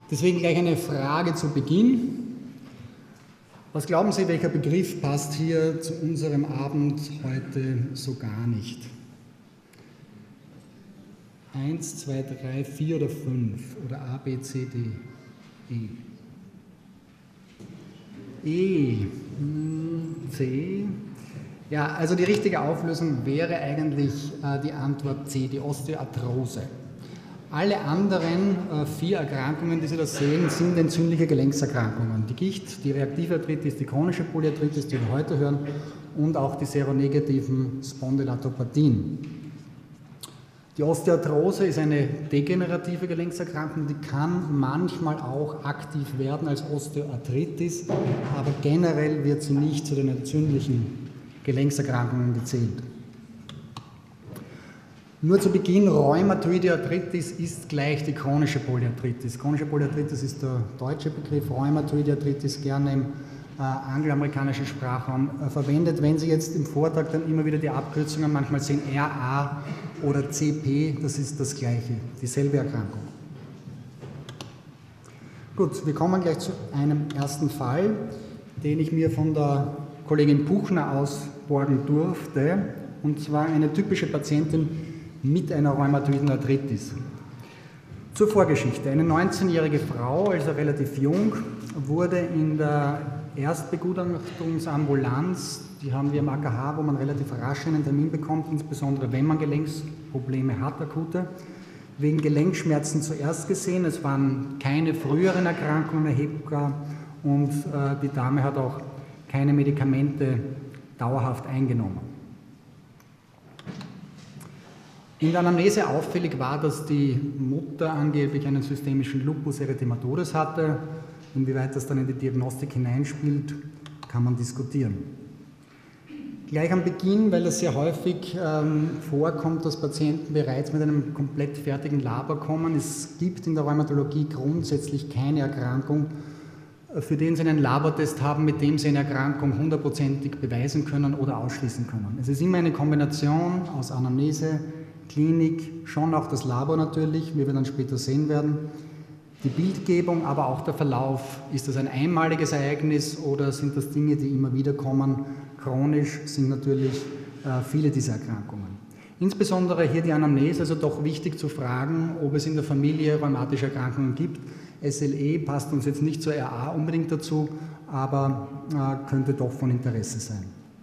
Deswegen gleich eine Frage zu Beginn. Was glauben Sie, welcher Begriff passt hier zu unserem Abend heute so gar nicht? 1, 2, 3, 4 oder 5 oder A, B, C, D, E. E, C. Ja, also die richtige Auflösung wäre eigentlich die Antwort C, die Osteoarthrose. Alle anderen 4 Erkrankungen, die Sie da sehen, sind entzündliche Gelenkserkrankungen. Die Gicht, die reaktive Arthritis, die chronische Polyarthritis, die wir heute hören, und auch die seronegativen Spondylatopathien. Die Osteoarthrose ist eine degenerative Gelenkserkrankung, die kann manchmal auch aktiv werden als Osteoarthritis, aber generell wird sie nicht zu den entzündlichen Gelenkserkrankungen gezählt. Nur zu Beginn, Rheumatoide Arthritis ist gleich die chronische Polyarthritis. Chronische Polyarthritis ist der deutsche Begriff, Rheumatoide Arthritis gerne im angloamerikanischen Sprachraum verwendet. Wenn Sie jetzt im Vortrag dann immer wieder die Abkürzungen manchmal sehen, RA oder CP, das ist das Gleiche, dieselbe Erkrankung. Gut, wir kommen gleich zu einem ersten Fall, den ich mir von der Kollegin Buchner ausborgen durfte, und zwar eine typische Patientin mit einer rheumatoiden Arthritis. Zur Vorgeschichte. Eine 19-jährige Frau, also relativ jung, wurde in der Erstbegutachtungsambulanz, die haben wir im AKH, wo man relativ rasch einen Termin bekommt, insbesondere wenn man Gelenksprobleme hat, akute, wegen Gelenkschmerzen zuerst gesehen. Es waren keine früheren Erkrankungen erhebbar und die Dame hat auch keine Medikamente dauerhaft eingenommen. In der Anamnese auffällig war, dass die Mutter angeblich einen systemischen Lupus erythematodes hatte. Inwieweit das dann in die Diagnostik hineinspielt, kann man diskutieren. Gleich am Beginn, weil es sehr häufig vorkommt, dass Patienten bereits mit einem komplett fertigen Labor kommen. Es gibt in der Rheumatologie grundsätzlich keine Erkrankung, für den Sie einen Labortest haben, mit dem Sie eine Erkrankung hundertprozentig beweisen können oder ausschließen können. Es ist immer eine Kombination aus Anamnese, Klinik, schon auch das Labor natürlich, wie wir dann später sehen werden, die Bildgebung, aber auch der Verlauf. Ist das ein einmaliges Ereignis oder sind das Dinge, die immer wieder kommen? Chronisch sind natürlich viele dieser Erkrankungen. Insbesondere hier die Anamnese, also doch wichtig zu fragen, ob es in der Familie rheumatische Erkrankungen gibt. SLE passt uns jetzt nicht zur RA unbedingt dazu, aber könnte doch von Interesse sein.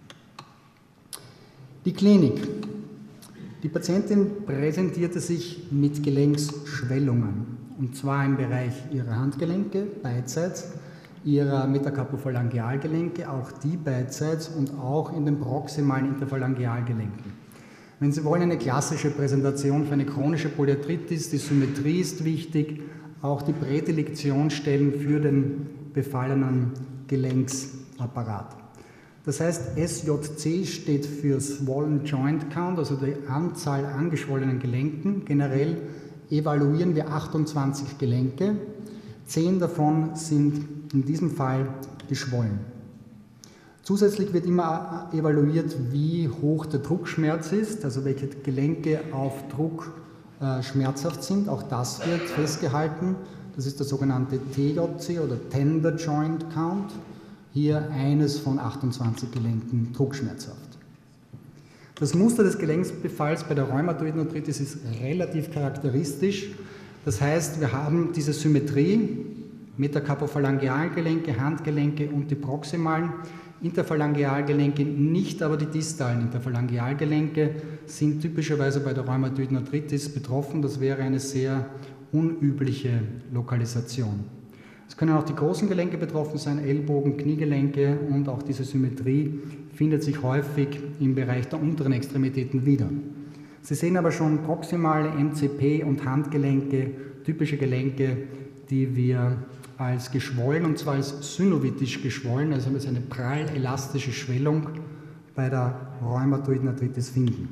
Die Klinik. Die Patientin präsentierte sich mit Gelenksschwellungen, und zwar im Bereich ihrer Handgelenke, beidseits, ihrer Metacarpophalangealgelenke, auch die beidseits, und auch in den proximalen Interphalangealgelenken. Wenn Sie wollen, eine klassische Präsentation für eine chronische Polyarthritis, die Symmetrie ist wichtig, auch die Prädilektionsstellen für den befallenen Gelenksapparat. Das heißt, SJC steht für Swollen Joint Count, also die Anzahl angeschwollenen Gelenken. Generell evaluieren wir 28 Gelenke, 10 davon sind in diesem Fall geschwollen. Zusätzlich wird immer evaluiert, wie hoch der Druckschmerz ist, also welche Gelenke auf Druck schmerzhaft sind. Auch das wird festgehalten. Das ist der sogenannte TJC oder Tender Joint Count. Hier eines von 28 Gelenken druckschmerzhaft. Das Muster des Gelenksbefalls bei der rheumatoiden Arthritis ist relativ charakteristisch. Das heißt, wir haben diese Symmetrie, Metacarpophalangealgelenke, Handgelenke und die proximalen Interphalangealgelenke, nicht aber die distalen Interphalangealgelenke sind typischerweise bei der rheumatoiden Arthritis betroffen. Das wäre eine sehr unübliche Lokalisation. Es können auch die großen Gelenke betroffen sein, Ellbogen, Kniegelenke, und auch diese Symmetrie findet sich häufig im Bereich der unteren Extremitäten wieder. Sie sehen aber schon proximale MCP und Handgelenke, typische Gelenke, die wir als geschwollen, und zwar als synovitisch geschwollen, also als eine prall elastische Schwellung bei der rheumatoiden Arthritis finden.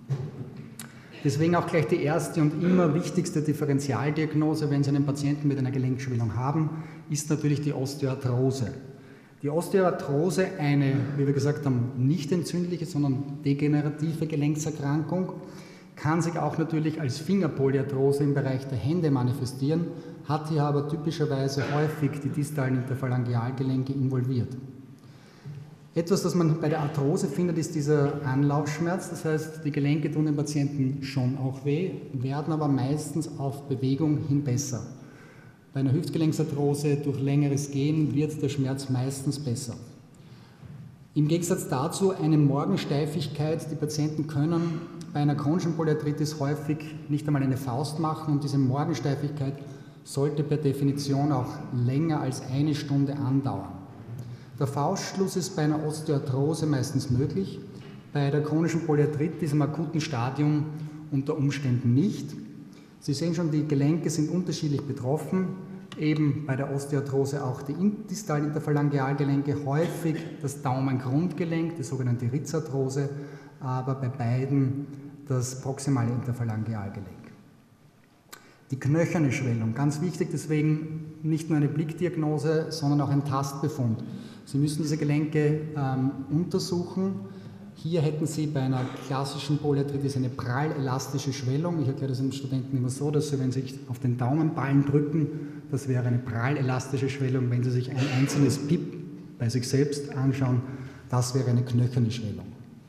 Deswegen auch gleich die erste und immer wichtigste Differentialdiagnose, wenn Sie einen Patienten mit einer Gelenkschwellung haben, ist natürlich die Osteoarthrose. Die Osteoarthrose, eine, wie wir gesagt haben, nicht entzündliche, sondern degenerative Gelenkserkrankung, kann sich auch natürlich als Fingerpolyarthrose im Bereich der Hände manifestieren, hat hier aber typischerweise häufig die distalen Interphalangealgelenke involviert. Etwas, das man bei der Arthrose findet, ist dieser Anlaufschmerz, das heißt, die Gelenke tun den Patienten schon auch weh, werden aber meistens auf Bewegung hin besser. Bei einer Hüftgelenksarthrose durch längeres Gehen wird der Schmerz meistens besser. Im Gegensatz dazu eine Morgensteifigkeit. Die Patienten können bei einer chronischen Polyarthritis häufig nicht einmal eine Faust machen und diese Morgensteifigkeit sollte per Definition auch länger als eine Stunde andauern. Der Faustschluss ist bei einer Osteoarthrose meistens möglich, bei der chronischen Polyarthritis im akuten Stadium unter Umständen nicht. Sie sehen schon, die Gelenke sind unterschiedlich betroffen, eben bei der Osteoarthrose auch die distalen Interphalangealgelenke, häufig das Daumengrundgelenk, die sogenannte Ritzarthrose, aber bei beiden das proximale Interphalangealgelenk. Die knöcherne Schwellung, ganz wichtig, deswegen nicht nur eine Blickdiagnose, sondern auch ein Tastbefund. Sie müssen diese Gelenke untersuchen. Hier hätten Sie bei einer klassischen Polyarthritis eine prall-elastische Schwellung. Ich erkläre das den Studenten immer so, dass Sie, wenn Sie sich auf den Daumenballen drücken, das wäre eine prall-elastische Schwellung. Wenn Sie sich ein einzelnes Pip bei sich selbst anschauen, das wäre eine knöcherne Schwellung.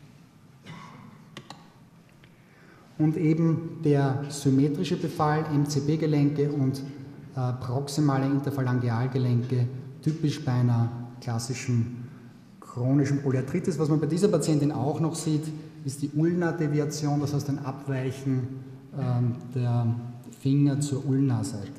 Und eben der symmetrische Befall, MCP-Gelenke und proximale Interphalangealgelenke, typisch bei einer klassischen chronischen Polyarthritis. Was man bei dieser Patientin auch noch sieht, ist die Ulna-Deviation, das heißt ein Abweichen der Finger zur Ulna-Seite.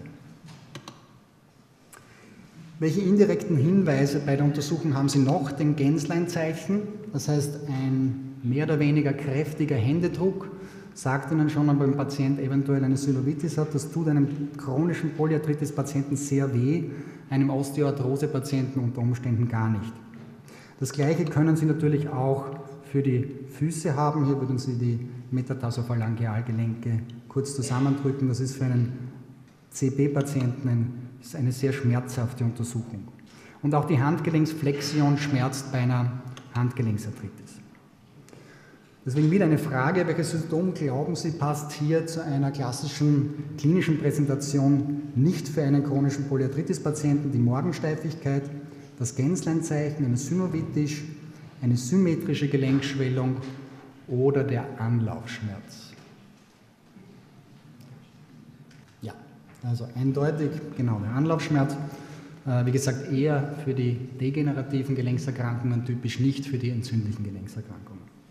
Welche indirekten Hinweise bei der Untersuchung haben Sie noch? Den Gänsleinzeichen, das heißt ein mehr oder weniger kräftiger Händedruck, sagt Ihnen schon, ob ein Patient eventuell eine Synovitis hat. Das tut einem chronischen Polyarthritis-Patienten sehr weh, einem Osteoarthrose-Patienten unter Umständen gar nicht. Das Gleiche können Sie natürlich auch für die Füße haben. Hier würden Sie die Metatarsophalangealgelenke kurz zusammendrücken. Das ist für einen CP-Patienten eine sehr schmerzhafte Untersuchung. Und auch die Handgelenksflexion schmerzt bei einer Handgelenksarthritis. Deswegen wieder eine Frage, welches Symptom glauben Sie passt hier zu einer klassischen klinischen Präsentation nicht für einen chronischen Polyarthritis-Patienten? Die Morgensteifigkeit, das Gänsleinzeichen, eine Synovitisch, eine symmetrische Gelenkschwellung oder der Anlaufschmerz. Ja, also eindeutig, genau, der Anlaufschmerz. Wie gesagt, eher für die degenerativen Gelenkserkrankungen typisch, nicht für die entzündlichen Gelenkserkrankungen.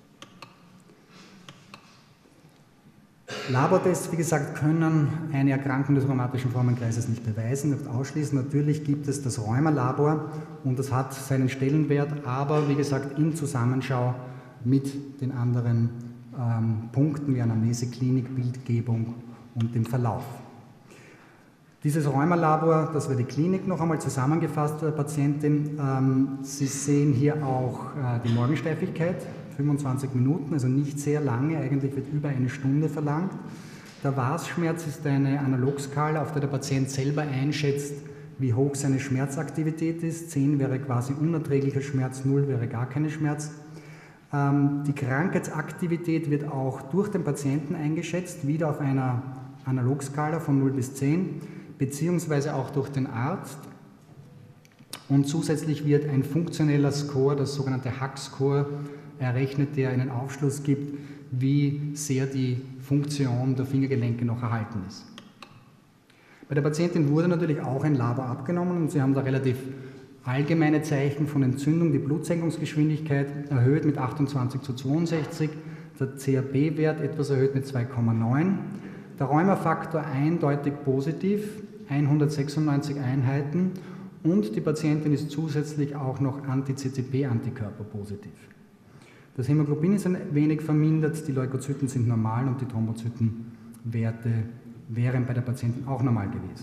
Labortests, wie gesagt, können eine Erkrankung des rheumatischen Formenkreises nicht beweisen, nicht ausschließen. Natürlich gibt es das Rheuma-Labor und das hat seinen Stellenwert, aber wie gesagt, in Zusammenschau mit den anderen Punkten wie Anamnese, Klinik, Bildgebung und dem Verlauf. Dieses Rheuma-Labor, das wäre die Klinik noch einmal zusammengefasst bei der Patientin. Sie sehen hier auch die Morgensteifigkeit. 25 Minuten, also nicht sehr lange, eigentlich wird über eine Stunde verlangt. Der VAS-Schmerz ist eine Analogskala, auf der der Patient selber einschätzt, wie hoch seine Schmerzaktivität ist. 10 wäre quasi unerträglicher Schmerz, 0 wäre gar kein Schmerz. Die Krankheitsaktivität wird auch durch den Patienten eingeschätzt, wieder auf einer Analogskala von 0 bis 10, beziehungsweise auch durch den Arzt. Und zusätzlich wird ein funktioneller Score, das sogenannte HAQ-Score, errechnet, der einen Aufschluss gibt, wie sehr die Funktion der Fingergelenke noch erhalten ist. Bei der Patientin wurde natürlich auch ein Labor abgenommen und Sie haben da relativ allgemeine Zeichen von Entzündung. Die Blutsenkungsgeschwindigkeit erhöht mit 28:62, der CRP-Wert etwas erhöht mit 2,9, der Rheumafaktor eindeutig positiv, 196 Einheiten und die Patientin ist zusätzlich auch noch Anti-CCP-Antikörper positiv. Das Hämoglobin ist ein wenig vermindert, die Leukozyten sind normal und die Thrombozytenwerte wären bei der Patientin auch normal gewesen.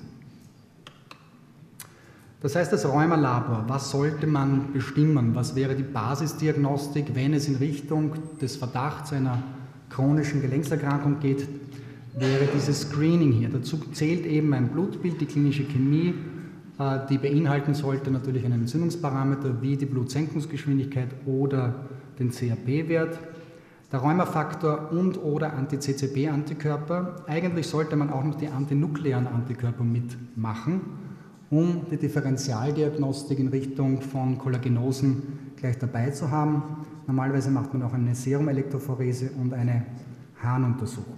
Das heißt, das Rheuma-Labor, was sollte man bestimmen? Was wäre die Basisdiagnostik, wenn es in Richtung des Verdachts einer chronischen Gelenkserkrankung geht, wäre dieses Screening hier. Dazu zählt eben ein Blutbild, die klinische Chemie, die beinhalten sollte natürlich einen Entzündungsparameter wie die Blutsenkungsgeschwindigkeit oder den CRP-Wert. Der Rheumafaktor und/oder Anti-CCB-Antikörper. Eigentlich sollte man auch noch die antinuklearen Antikörper mitmachen, um die Differentialdiagnostik in Richtung von Kollagenosen gleich dabei zu haben. Normalerweise macht man auch eine Serumelektrophorese und eine Harnuntersuchung.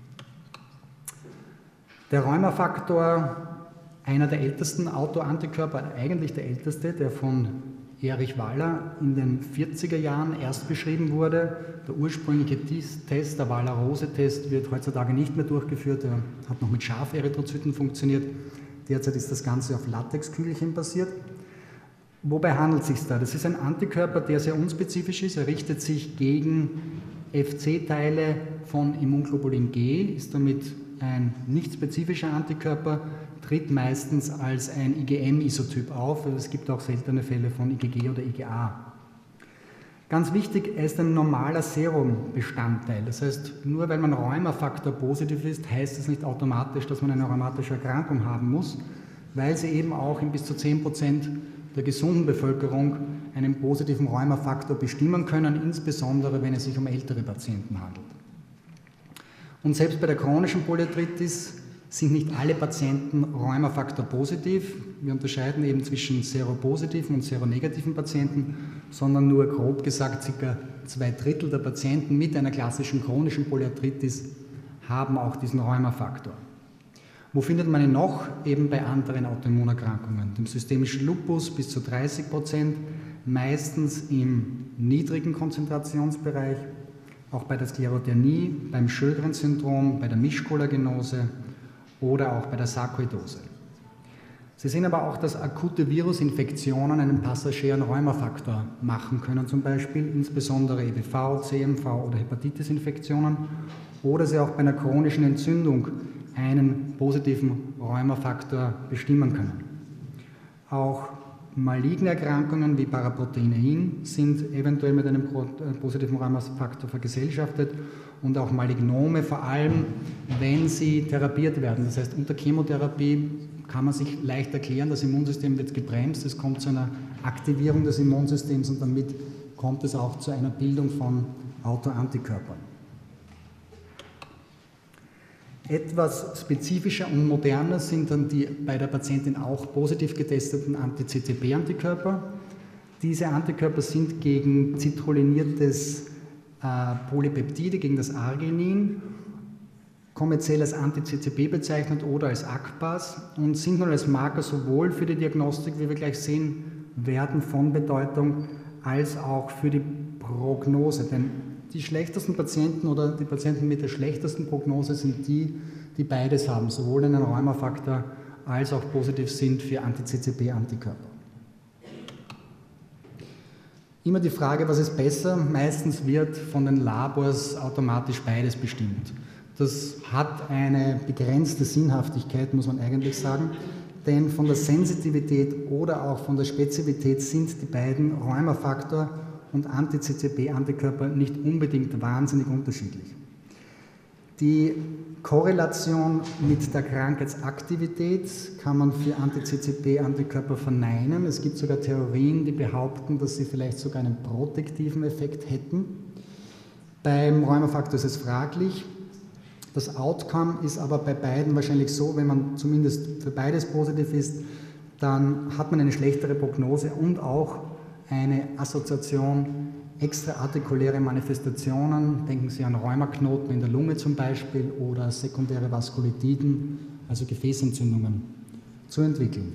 Der Rheumafaktor, einer der ältesten Autoantikörper, eigentlich der älteste, der von Erich Waller in den 40er Jahren erst beschrieben wurde. Der ursprüngliche Test, der Waller-Rose-Test, wird heutzutage nicht mehr durchgeführt. Er hat noch mit Schaferythrozyten funktioniert. Derzeit ist das Ganze auf Latexkügelchen basiert. Wobei handelt es sich da? Das ist ein Antikörper, der sehr unspezifisch ist. Er richtet sich gegen FC-Teile von Immunglobulin G, ist damit ein nicht spezifischer Antikörper, tritt meistens als ein IgM-Isotyp auf, aber es gibt auch seltene Fälle von IgG oder IgA. Ganz wichtig, er ist ein normaler Serumbestandteil. Das heißt, nur weil man Rheumafaktor positiv ist, heißt es nicht automatisch, dass man eine rheumatische Erkrankung haben muss, weil sie eben auch in bis zu 10% der gesunden Bevölkerung einen positiven Rheumafaktor bestimmen können, insbesondere wenn es sich um ältere Patienten handelt. Und selbst bei der chronischen Polyarthritis sind nicht alle Patienten Rheumafaktor positiv. Wir unterscheiden eben zwischen seropositiven und seronegativen Patienten, sondern nur grob gesagt ca. 2/3 der Patienten mit einer klassischen chronischen Polyarthritis haben auch diesen Rheumafaktor. Wo findet man ihn noch? Eben bei anderen Autoimmunerkrankungen. Dem systemischen Lupus bis zu 30%, meistens im niedrigen Konzentrationsbereich, auch bei der Sklerodermie, beim Sjögrens-Syndrom, bei der Mischkollagenose oder auch bei der Sarkoidose. Sie sehen aber auch, dass akute Virusinfektionen einen passagieren Rheumafaktor machen können, zum Beispiel insbesondere EBV, CMV oder Hepatitis-Infektionen, oder sie auch bei einer chronischen Entzündung einen positiven Rheumafaktor bestimmen können. Auch maligne Erkrankungen wie Paraproteinein sind eventuell mit einem positiven Rheumafaktor vergesellschaftet und auch Malignome, vor allem wenn sie therapiert werden. Das heißt, unter Chemotherapie kann man sich leicht erklären, das Immunsystem wird gebremst, es kommt zu einer Aktivierung des Immunsystems und damit kommt es auch zu einer Bildung von Autoantikörpern. Etwas spezifischer und moderner sind dann die bei der Patientin auch positiv getesteten Anti-CCB-Antikörper. Diese Antikörper sind gegen citrullinierte Polypeptide, gegen das Arginin, kommerziell als Anti-CCB bezeichnet oder als ACPAS und sind nun als Marker sowohl für die Diagnostik, wie wir gleich sehen werden, von Bedeutung, als auch für die Prognose. Denn die schlechtesten Patienten oder die Patienten mit der schlechtesten Prognose sind die, die beides haben, sowohl einen Rheumafaktor als auch positiv sind für Anti-CCB-Antikörper. Immer die Frage, was ist besser? Meistens wird von den Labors automatisch beides bestimmt. Das hat eine begrenzte Sinnhaftigkeit, muss man eigentlich sagen, denn von der Sensitivität oder auch von der Spezifität sind die beiden Rheumafaktor und Anti-CCB-Antikörper nicht unbedingt wahnsinnig unterschiedlich. Die Korrelation mit der Krankheitsaktivität kann man für Anti-CCB-Antikörper verneinen. Es gibt sogar Theorien, die behaupten, dass sie vielleicht sogar einen protektiven Effekt hätten. Beim Rheumafaktor ist es fraglich. Das Outcome ist aber bei beiden wahrscheinlich so, wenn man zumindest für beides positiv ist, dann hat man eine schlechtere Prognose und auch eine Assoziation extraartikuläre Manifestationen, denken Sie an Rheumaknoten in der Lunge zum Beispiel oder sekundäre Vaskulitiden, also Gefäßentzündungen, zu entwickeln.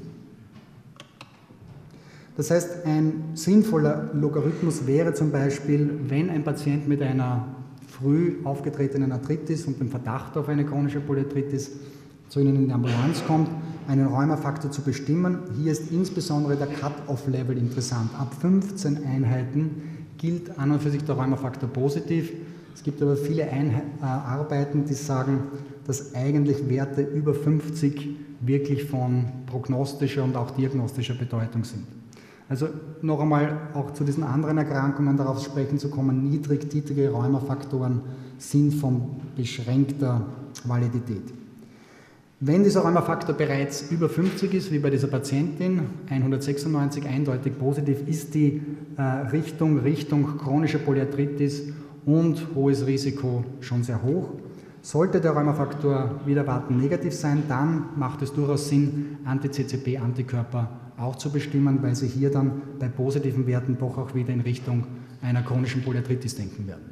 Das heißt, ein sinnvoller Logarithmus wäre zum Beispiel, wenn ein Patient mit einer früh aufgetretenen Arthritis und dem Verdacht auf eine chronische Polyarthritis zu Ihnen in die Ambulanz kommt, einen Rheumafaktor zu bestimmen. Hier ist insbesondere der Cut-off-Level interessant. Ab 15 Einheiten gilt an und für sich der Rheumafaktor positiv. Es gibt aber viele Arbeiten, die sagen, dass eigentlich Werte über 50 wirklich von prognostischer und auch diagnostischer Bedeutung sind. Also noch einmal auch zu diesen anderen Erkrankungen darauf sprechen zu kommen, niedrigtitrige Rheumafaktoren sind von beschränkter Validität. Wenn dieser Rheumafaktor bereits über 50 ist, wie bei dieser Patientin, 196 eindeutig positiv, ist die Richtung chronische Polyarthritis und hohes Risiko schon sehr hoch. Sollte der Rheumafaktor wider Erwarten negativ sein, dann macht es durchaus Sinn, Anti-CCP-Antikörper auch zu bestimmen, weil Sie hier dann bei positiven Werten doch auch wieder in Richtung einer chronischen Polyarthritis denken werden.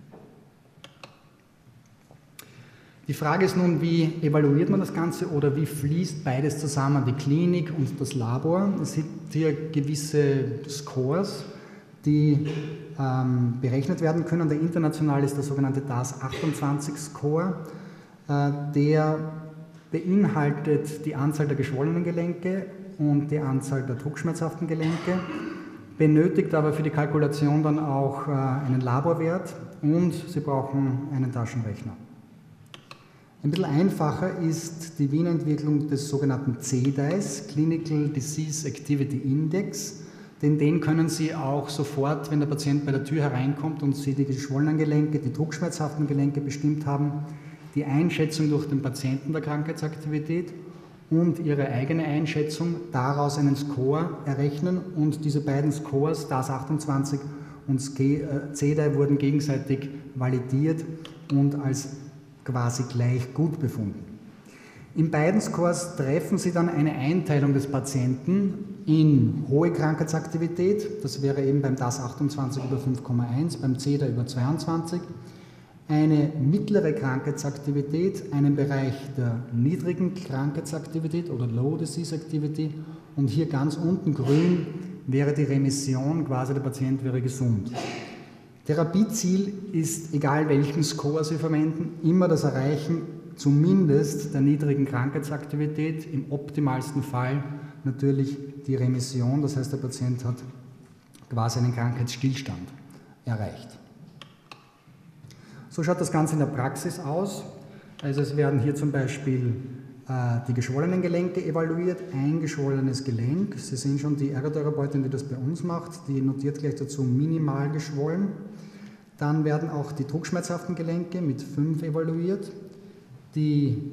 Die Frage ist nun, wie evaluiert man das Ganze oder wie fließt beides zusammen, die Klinik und das Labor? Es gibt hier gewisse Scores, die berechnet werden können. Der international ist der sogenannte DAS28-Score, der beinhaltet die Anzahl der geschwollenen Gelenke und die Anzahl der druckschmerzhaften Gelenke, benötigt aber für die Kalkulation dann auch einen Laborwert und Sie brauchen einen Taschenrechner. Ein bisschen einfacher ist die Wiener Entwicklung des sogenannten CDIS, Clinical Disease Activity Index, denn den können Sie auch sofort, wenn der Patient bei der Tür hereinkommt und Sie die geschwollenen Gelenke, die druckschmerzhaften Gelenke bestimmt haben, die Einschätzung durch den Patienten der Krankheitsaktivität und Ihre eigene Einschätzung, daraus einen Score errechnen und diese beiden Scores, DAS28 und CDI, wurden gegenseitig validiert und als quasi gleich gut befunden. In beiden Scores treffen Sie dann eine Einteilung des Patienten in hohe Krankheitsaktivität, das wäre eben beim DAS28 über 5,1, beim CDI über 22, eine mittlere Krankheitsaktivität, einen Bereich der niedrigen Krankheitsaktivität oder Low Disease Activity und hier ganz unten grün wäre die Remission, quasi der Patient wäre gesund. Therapieziel ist, egal welchen Score Sie verwenden, immer das Erreichen zumindest der niedrigen Krankheitsaktivität, im optimalsten Fall natürlich die Remission, das heißt der Patient hat quasi einen Krankheitsstillstand erreicht. So schaut das Ganze in der Praxis aus. Also es werden hier zum Beispiel die geschwollenen Gelenke evaluiert, ein geschwollenes Gelenk. Sie sehen schon, die Ergotherapeutin, die das bei uns macht, die notiert gleich dazu minimal geschwollen. Dann werden auch die druckschmerzhaften Gelenke mit 5 evaluiert. Die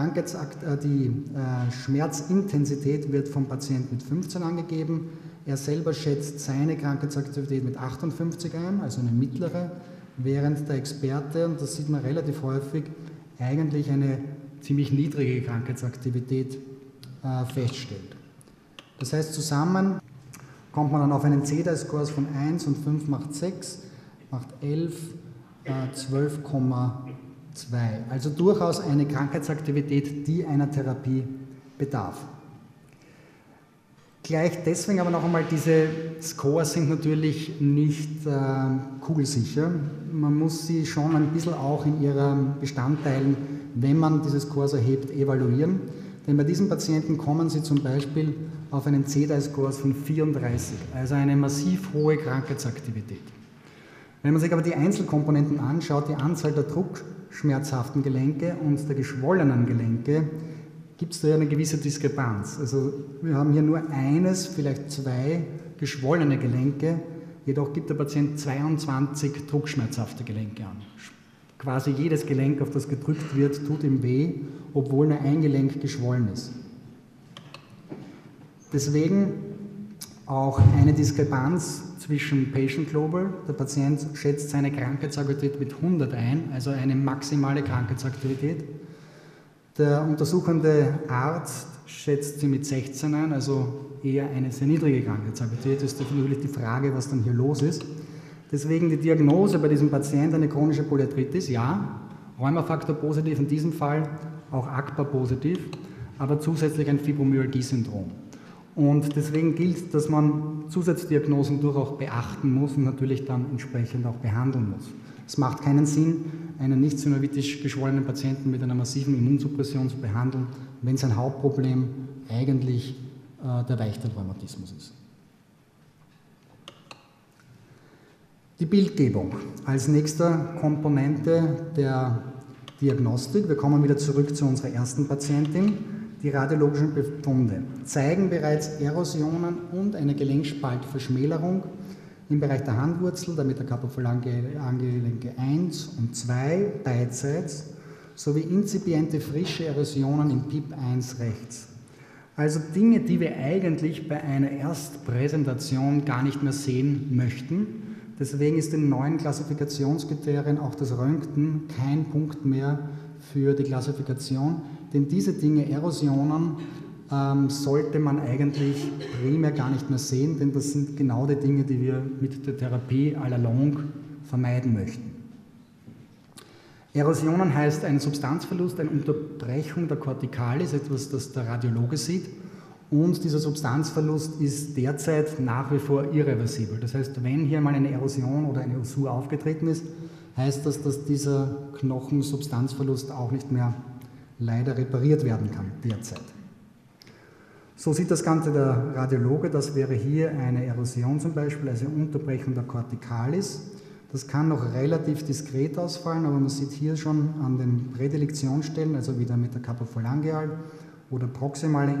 Schmerzintensität wird vom Patienten mit 15 angegeben. Er selber schätzt seine Krankheitsaktivität mit 58 ein, also eine mittlere, während der Experte, und das sieht man relativ häufig, eigentlich eine ziemlich niedrige Krankheitsaktivität feststellt. Das heißt, zusammen kommt man dann auf einen CDI-Score von 1 und 5 macht 6, macht 11, 12,2. Also durchaus eine Krankheitsaktivität, die einer Therapie bedarf. Gleich deswegen aber noch einmal, diese Scores sind natürlich nicht kugelsicher. Man muss sie schon ein bisschen auch in ihren Bestandteilen, wenn man diese Scores erhebt, evaluieren. Denn bei diesen Patienten kommen sie zum Beispiel auf einen CDI-Score von 34, also eine massiv hohe Krankheitsaktivität. Wenn man sich aber die Einzelkomponenten anschaut, die Anzahl der druckschmerzhaften Gelenke und der geschwollenen Gelenke, gibt es da eine gewisse Diskrepanz. Also wir haben hier nur eines, vielleicht 2 geschwollene Gelenke, jedoch gibt der Patient 22 druckschmerzhafte Gelenke an. Quasi jedes Gelenk, auf das gedrückt wird, tut ihm weh, obwohl nur ein Gelenk geschwollen ist. Deswegen auch eine Diskrepanz zwischen Patient Global, der Patient schätzt seine Krankheitsaktivität mit 100 ein, also eine maximale Krankheitsaktivität. Der untersuchende Arzt schätzt sie mit 16 ein, also eher eine sehr niedrige Krankheitsaktivität. Das ist natürlich die Frage, was dann hier los ist. Deswegen die Diagnose bei diesem Patienten eine chronische Polyarthritis, ja, Rheumafaktor positiv in diesem Fall, auch ACPA positiv, aber zusätzlich ein Fibromyalgie-Syndrom. Und deswegen gilt, dass man Zusatzdiagnosen durchaus beachten muss und natürlich dann entsprechend auch behandeln muss. Es macht keinen Sinn, einen nicht synovitisch geschwollenen Patienten mit einer massiven Immunsuppression zu behandeln, wenn sein Hauptproblem eigentlich der Weichteilrheumatismus ist. Die Bildgebung als nächste Komponente der Diagnostik. Wir kommen wieder zurück zu unserer ersten Patientin. Die radiologischen Befunde zeigen bereits Erosionen und eine Gelenkspaltverschmälerung im Bereich der Handwurzel, der Metacarpophalangegelenke 1 und 2 beidseits, sowie inzipiente frische Erosionen im PIP 1 rechts. Also Dinge, die wir eigentlich bei einer Erstpräsentation gar nicht mehr sehen möchten, Deswegen ist in neuen Klassifikationskriterien auch das Röntgen kein Punkt mehr für die Klassifikation, denn diese Dinge, Erosionen, sollte man eigentlich primär gar nicht mehr sehen, denn das sind genau die Dinge, die wir mit der Therapie à la longue vermeiden möchten. Erosionen heißt ein Substanzverlust, eine Unterbrechung der Corticalis, etwas, das der Radiologe sieht. Und dieser Substanzverlust ist derzeit nach wie vor irreversibel. Das heißt, wenn hier mal eine Erosion oder eine Usur aufgetreten ist, heißt das, dass dieser Knochensubstanzverlust auch nicht mehr leider repariert werden kann derzeit. So sieht das Ganze der Radiologe. Das wäre hier eine Erosion zum Beispiel, also eine Unterbrechung der Corticalis. Das kann noch relativ diskret ausfallen, aber man sieht hier schon an den Prädilektionsstellen, also wieder Metacapophalangeal oder proximale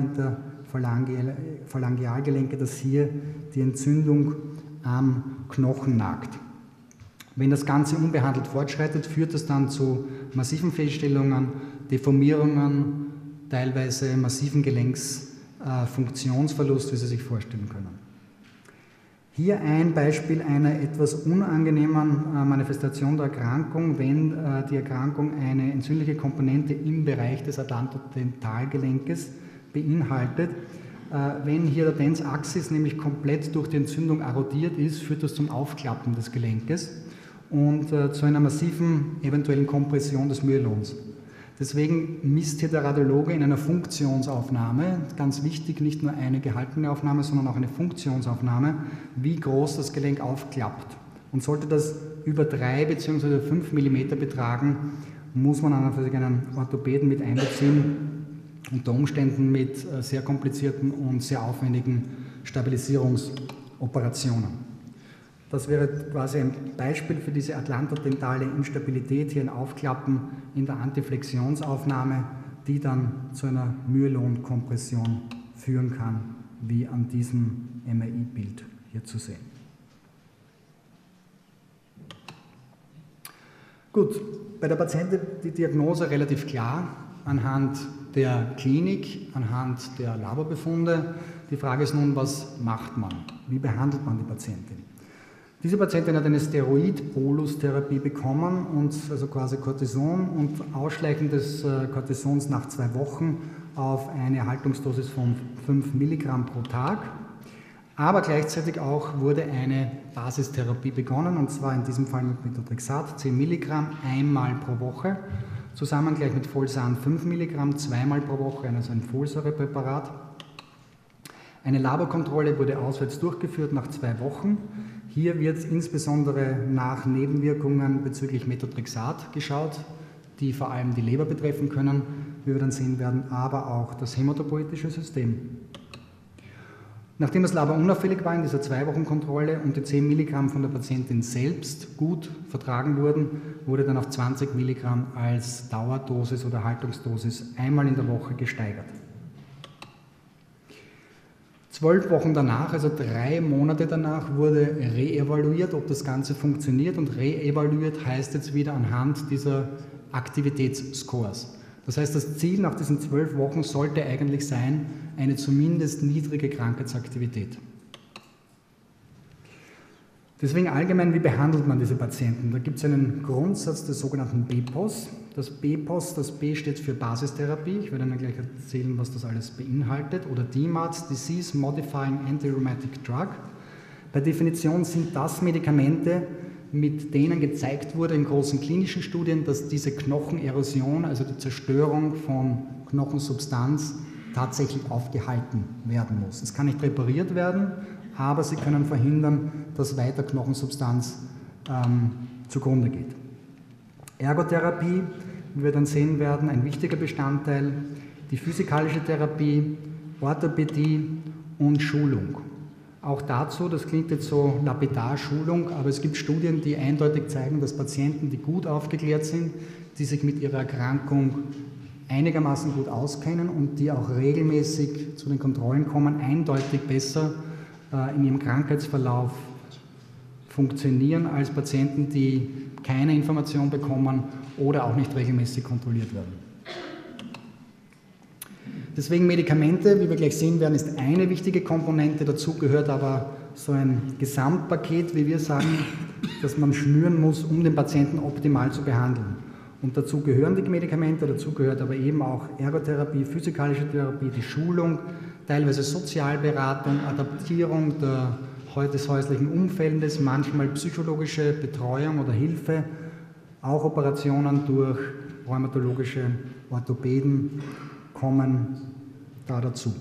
Interphalangealgelenke, dass hier die Entzündung am Knochen nagt. Wenn das Ganze unbehandelt fortschreitet, führt das dann zu massiven Fehlstellungen, Deformierungen, teilweise massiven Gelenksfunktionsverlust, wie Sie sich vorstellen können. Hier ein Beispiel einer etwas unangenehmen Manifestation der Erkrankung, wenn die Erkrankung eine entzündliche Komponente im Bereich des Atlantodentalgelenkes beinhaltet. Wenn hier der Dens Axis nämlich komplett durch die Entzündung erodiert ist, führt das zum Aufklappen des Gelenkes und zu einer massiven eventuellen Kompression des Myelons. Deswegen misst hier der Radiologe in einer Funktionsaufnahme, ganz wichtig, nicht nur eine gehaltene Aufnahme, sondern auch eine Funktionsaufnahme, wie groß das Gelenk aufklappt. Und sollte das über 3 bzw. 5 mm betragen, muss man einen Orthopäden mit einbeziehen, unter Umständen mit sehr komplizierten und sehr aufwendigen Stabilisierungsoperationen. Das wäre quasi ein Beispiel für diese atlantodentale Instabilität, hier ein Aufklappen in der Antiflexionsaufnahme, die dann zu einer Myelonkompression führen kann, wie an diesem MRI-Bild hier zu sehen. Gut, bei der Patientin die Diagnose relativ klar, anhand der Klinik, anhand der Laborbefunde. Die Frage ist nun, was macht man? Wie behandelt man die Patientin? Diese Patientin hat eine Steroid-Bolus-Therapie bekommen, und also quasi Cortison und Ausschleichen des Cortisons nach 2 Wochen auf eine Erhaltungsdosis von 5 Milligramm pro Tag. Aber gleichzeitig auch wurde eine Basistherapie begonnen, und zwar in diesem Fall mit Methotrexat, 10 Milligramm einmal pro Woche, zusammen gleich mit Folsan 5 Milligramm zweimal pro Woche, also ein Folsäurepräparat. Eine Laborkontrolle wurde auswärts durchgeführt nach 2 Wochen. Hier wird insbesondere nach Nebenwirkungen bezüglich Methotrexat geschaut, die vor allem die Leber betreffen können, wie wir dann sehen werden, aber auch das hämatopoietische System. Nachdem das Labor unauffällig war in dieser 2-Wochen-Kontrolle und die 10 Milligramm von der Patientin selbst gut vertragen wurden, wurde dann auf 20 Milligramm als Dauerdosis oder Haltungsdosis einmal in der Woche gesteigert. 12 Wochen danach, also 3 Monate danach, wurde reevaluiert, ob das Ganze funktioniert, und reevaluiert heißt jetzt wieder anhand dieser Aktivitätsscores. Das heißt, das Ziel nach diesen 12 Wochen sollte eigentlich sein, eine zumindest niedrige Krankheitsaktivität. Deswegen allgemein, wie behandelt man diese Patienten? Da gibt es einen Grundsatz des sogenannten BPOS. Das BPOS, das B steht für Basistherapie. Ich werde Ihnen gleich erzählen, was das alles beinhaltet. Oder DMARDs, Disease Modifying Antirheumatic Drug. Bei Definition sind das Medikamente, mit denen gezeigt wurde in großen klinischen Studien, dass diese Knochenerosion, also die Zerstörung von Knochensubstanz, tatsächlich aufgehalten werden muss. Es kann nicht repariert werden, aber sie können verhindern, dass weiter Knochensubstanz zugrunde geht. Ergotherapie, wie wir dann sehen werden, ein wichtiger Bestandteil, die physikalische Therapie, Orthopädie und Schulung. Auch dazu, das klingt jetzt so lapidar, Schulung, aber es gibt Studien, die eindeutig zeigen, dass Patienten, die gut aufgeklärt sind, die sich mit ihrer Erkrankung einigermaßen gut auskennen und die auch regelmäßig zu den Kontrollen kommen, eindeutig besser in ihrem Krankheitsverlauf funktionieren als Patienten, die keine Information bekommen oder auch nicht regelmäßig kontrolliert werden. Deswegen Medikamente, wie wir gleich sehen werden, ist eine wichtige Komponente. Dazu gehört aber so ein Gesamtpaket, wie wir sagen, das man schnüren muss, um den Patienten optimal zu behandeln. Und dazu gehören die Medikamente, dazu gehört aber eben auch Ergotherapie, physikalische Therapie, die Schulung, teilweise Sozialberatung, Adaptierung des häuslichen Umfeldes, manchmal psychologische Betreuung oder Hilfe, auch Operationen durch rheumatologische Orthopäden kommen da dazu.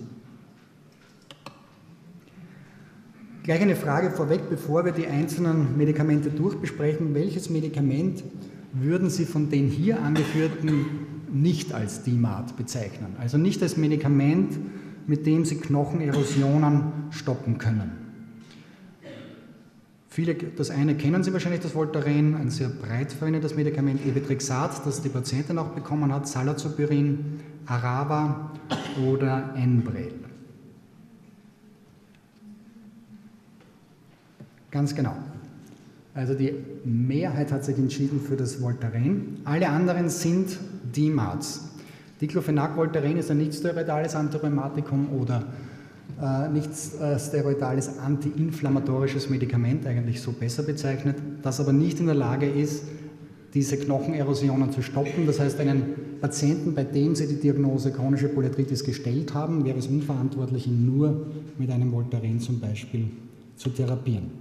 Gleich eine Frage vorweg, bevor wir die einzelnen Medikamente durchbesprechen. Welches Medikament würden Sie von den hier angeführten nicht als DMARD bezeichnen? Also nicht als Medikament, mit dem Sie Knochenerosionen stoppen können. Das eine kennen Sie wahrscheinlich, das Voltaren, ein sehr breit verwendetes Medikament, Ebetrexat, das die Patientin auch bekommen hat, Salazopirin, Arava oder Enbrel. Ganz genau. Also die Mehrheit hat sich entschieden für das Voltaren. Alle anderen sind DMARDs. Diclofenac-Voltaren ist ein nichtsteroidales Antirheumatikum oder nichtsteroidales antiinflammatorisches Medikament, eigentlich so besser bezeichnet, das aber nicht in der Lage ist, diese Knochenerosionen zu stoppen. Das heißt, einen Patienten, bei dem Sie die Diagnose chronische Polyarthritis gestellt haben, wäre es unverantwortlich, ihn nur mit einem Voltaren zum Beispiel zu therapieren.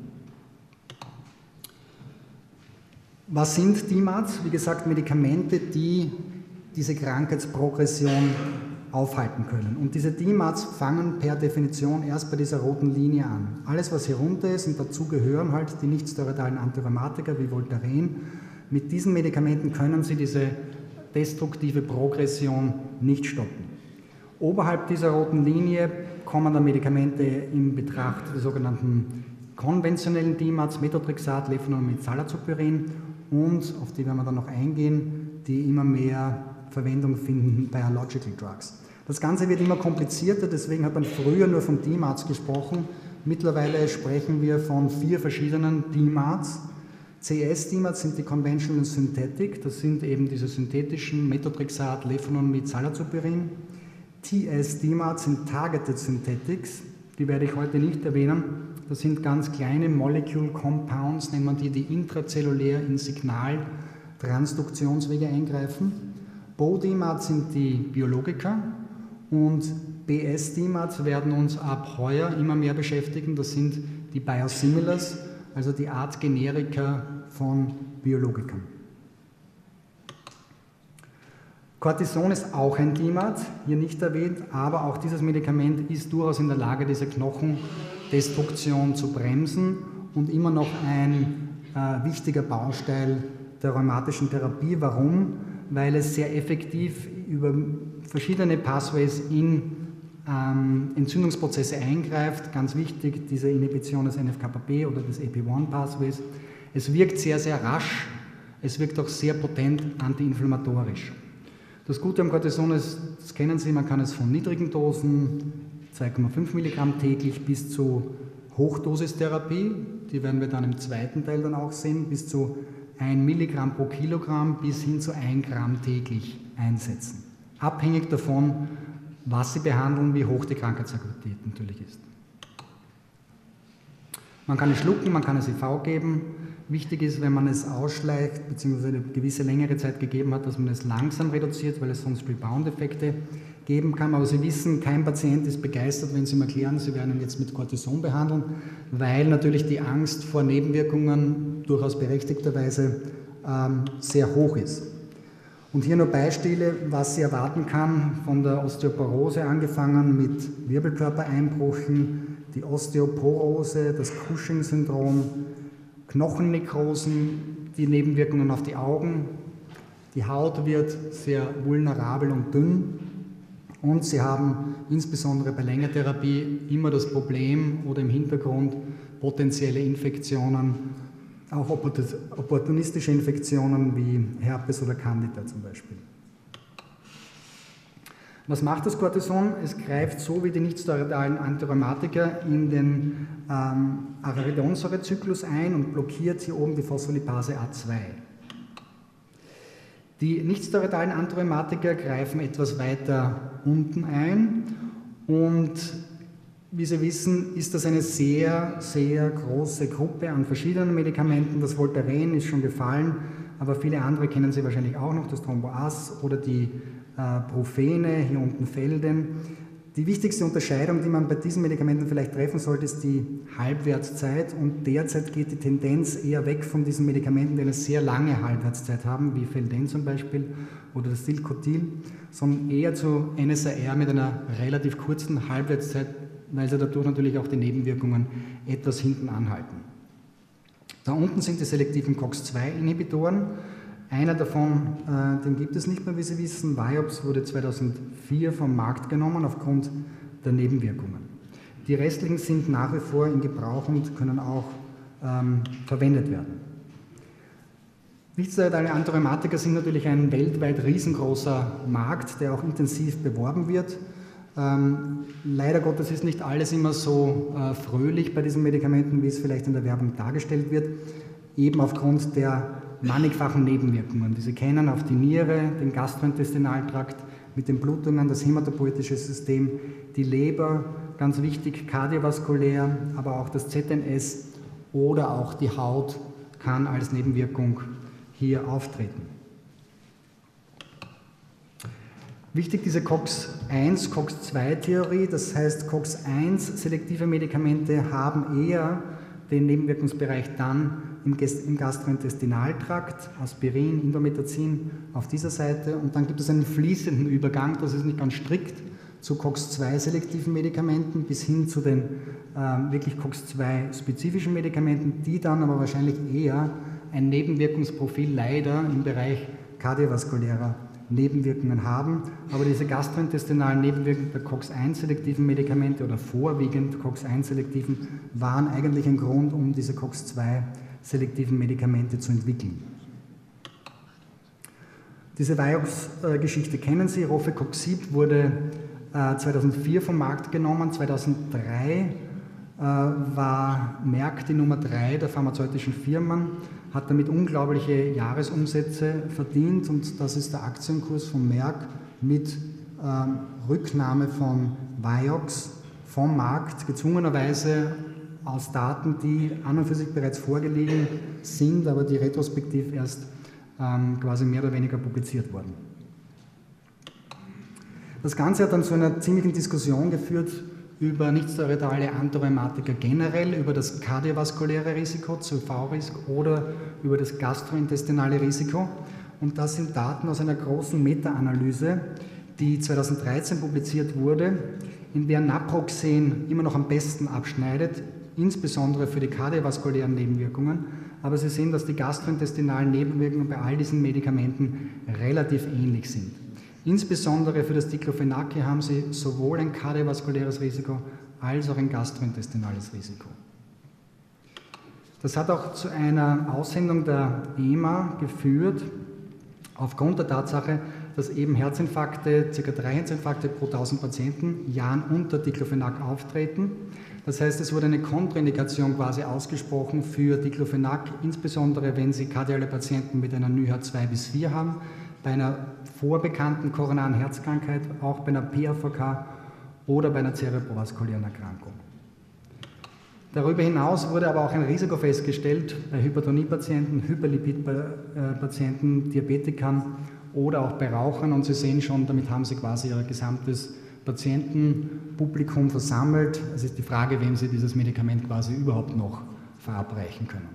Was sind DMARDs? Wie gesagt, Medikamente, die diese Krankheitsprogression aufhalten können. Und diese DMARDs fangen per Definition erst bei dieser roten Linie an. Alles, was hier runter ist, und dazu gehören halt die nichtsteroidalen Antirheumatika wie Voltaren, mit diesen Medikamenten können Sie diese destruktive Progression nicht stoppen. Oberhalb dieser roten Linie kommen dann Medikamente in Betracht, die sogenannten konventionellen DMARDs, Methotrexat, Leflunomid, Salazopirin, und auf die werden wir dann noch eingehen, die immer mehr Verwendung finden, Biological Drugs. Das Ganze wird immer komplizierter, deswegen hat man früher nur von DMARDs gesprochen. Mittlerweile sprechen wir von 4 verschiedenen DMARDs. CS-DMARDs sind die Conventional Synthetic, das sind eben diese synthetischen Methotrexat, Leflunomid, Salazopirin. TS-DMARDs sind Targeted Synthetics, die werde ich heute nicht erwähnen. Das sind ganz kleine Molecule Compounds, nennt man die intrazellulär in Signaltransduktionswege eingreifen. BO-DMARDs sind die Biologika und BS-DMARDs werden uns ab heuer immer mehr beschäftigen. Das sind die Biosimilars, also die Art Generika von Biologikern. Cortison ist auch ein DMARD, hier nicht erwähnt, aber auch dieses Medikament ist durchaus in der Lage, diese Knochendestruktion zu bremsen und immer noch ein wichtiger Baustein der rheumatischen Therapie. Warum? Weil es sehr effektiv über verschiedene Pathways in Entzündungsprozesse eingreift. Ganz wichtig, diese Inhibition des NF-κB oder des AP1-Pathways. Es wirkt sehr, sehr rasch, es wirkt auch sehr potent antiinflammatorisch. Das Gute am Cortison ist, das kennen Sie, man kann es von niedrigen Dosen, 2,5 Milligramm täglich, bis zu Hochdosistherapie, die werden wir dann im zweiten Teil dann auch sehen, bis zu 1 Milligramm pro Kilogramm bis hin zu 1 Gramm täglich einsetzen. Abhängig davon, was Sie behandeln, wie hoch die Krankheitsaktivität natürlich ist. Man kann es schlucken, man kann es IV geben. Wichtig ist, wenn man es ausschleicht bzw. eine gewisse längere Zeit gegeben hat, dass man es langsam reduziert, weil es sonst Rebound-Effekte geben kann. Aber Sie wissen, kein Patient ist begeistert, wenn Sie ihm erklären, Sie werden ihn jetzt mit Cortison behandeln, weil natürlich die Angst vor Nebenwirkungen durchaus berechtigterweise sehr hoch ist. Und hier nur Beispiele, was Sie erwarten kann, von der Osteoporose angefangen mit Wirbelkörpereinbrüchen, die Osteoporose, das Cushing-Syndrom, Knochennekrosen, die Nebenwirkungen auf die Augen, die Haut wird sehr vulnerabel und dünn und Sie haben insbesondere bei Längertherapie immer das Problem oder im Hintergrund potenzielle Infektionen, auch opportunistische Infektionen wie Herpes oder Candida zum Beispiel. Was macht das Cortison? Es greift so wie die nichtsteroidalen Antirheumatika in den Arachidonsäurezyklus ein und blockiert hier oben die Phospholipase A2. Die nichtsteroidalen Antirheumatika greifen etwas weiter unten ein und Wie Sie wissen, ist das eine sehr, sehr große Gruppe an verschiedenen Medikamenten. Das Voltaren ist schon gefallen, aber viele andere kennen Sie wahrscheinlich auch noch, das Thromboas oder die Bruphene, hier unten Felden. Die wichtigste Unterscheidung, die man bei diesen Medikamenten vielleicht treffen sollte, ist die Halbwertszeit, und derzeit geht die Tendenz eher weg von diesen Medikamenten, die eine sehr lange Halbwertszeit haben, wie Felden zum Beispiel oder das Dilcotil, sondern eher zu NSAR mit einer relativ kurzen Halbwertszeit, weil sie dadurch natürlich auch die Nebenwirkungen etwas hinten anhalten. Da unten sind die selektiven COX-2-Inhibitoren. Einer davon, den gibt es nicht mehr, wie Sie wissen. Vioxx wurde 2004 vom Markt genommen aufgrund der Nebenwirkungen. Die restlichen sind nach wie vor in Gebrauch und können auch verwendet werden. Nichtsalerlei Antirheumatika sind natürlich ein weltweit riesengroßer Markt, der auch intensiv beworben wird. Leider Gottes ist nicht alles immer so fröhlich bei diesen Medikamenten, wie es vielleicht in der Werbung dargestellt wird, eben aufgrund der mannigfachen Nebenwirkungen, die Sie kennen, auf die Niere, den Gastrointestinaltrakt, mit den Blutungen, das hämatopoietische System, die Leber, ganz wichtig, kardiovaskulär, aber auch das ZNS oder auch die Haut kann als Nebenwirkung hier auftreten. Wichtig diese COX-1, COX-2-Theorie, das heißt COX-1-selektive Medikamente haben eher den Nebenwirkungsbereich dann im Gastrointestinaltrakt, Aspirin, Indomethacin auf dieser Seite, und dann gibt es einen fließenden Übergang, das ist nicht ganz strikt, zu COX-2-selektiven Medikamenten bis hin zu den wirklich COX-2-spezifischen Medikamenten, die dann aber wahrscheinlich eher ein Nebenwirkungsprofil leider im Bereich kardiovaskulärer Nebenwirkungen haben, aber diese gastrointestinalen Nebenwirkungen der COX-1-selektiven Medikamente oder vorwiegend COX-1-selektiven waren eigentlich ein Grund, um diese COX-2-selektiven Medikamente zu entwickeln. Diese Vioxx-Geschichte kennen Sie, Rofecoxib wurde 2004 vom Markt genommen, 2003 war Merck die Nummer 3 der pharmazeutischen Firmen, hat damit unglaubliche Jahresumsätze verdient, und das ist der Aktienkurs von Merck mit Rücknahme von Vioxx vom Markt, gezwungenerweise aus Daten, die an und für sich bereits vorgelegen sind, aber die retrospektiv erst quasi mehr oder weniger publiziert wurden. Das Ganze hat dann zu einer ziemlichen Diskussion geführt über nichtsteroidale Antirheumatika generell, über das kardiovaskuläre Risiko, CV-Risiko oder über das gastrointestinale Risiko. Und das sind Daten aus einer großen Meta-Analyse, die 2013 publiziert wurde, in der Naproxen immer noch am besten abschneidet, insbesondere für die kardiovaskulären Nebenwirkungen. Aber Sie sehen, dass die gastrointestinalen Nebenwirkungen bei all diesen Medikamenten relativ ähnlich sind. Insbesondere für das Diclofenac haben Sie sowohl ein kardiovaskuläres Risiko als auch ein gastrointestinales Risiko. Das hat auch zu einer Aussendung der EMA geführt, aufgrund der Tatsache, dass eben Herzinfarkte, ca. 3 Herzinfarkte pro 1000 Patienten Jahren unter Diclofenac auftreten. Das heißt, es wurde eine Kontraindikation quasi ausgesprochen für Diclofenac, insbesondere wenn Sie kardiale Patienten mit einer NYHA 2 bis 4 haben, bei einer vorbekannten koronaren Herzkrankheit, auch bei einer PAVK oder bei einer zerebrovaskulären Erkrankung. Darüber hinaus wurde aber auch ein Risiko festgestellt bei Hypertoniepatienten, Hyperlipidpatienten, Diabetikern oder auch bei Rauchern, und Sie sehen schon, damit haben Sie quasi Ihr gesamtes Patientenpublikum versammelt. Es ist die Frage, wem Sie dieses Medikament quasi überhaupt noch verabreichen können.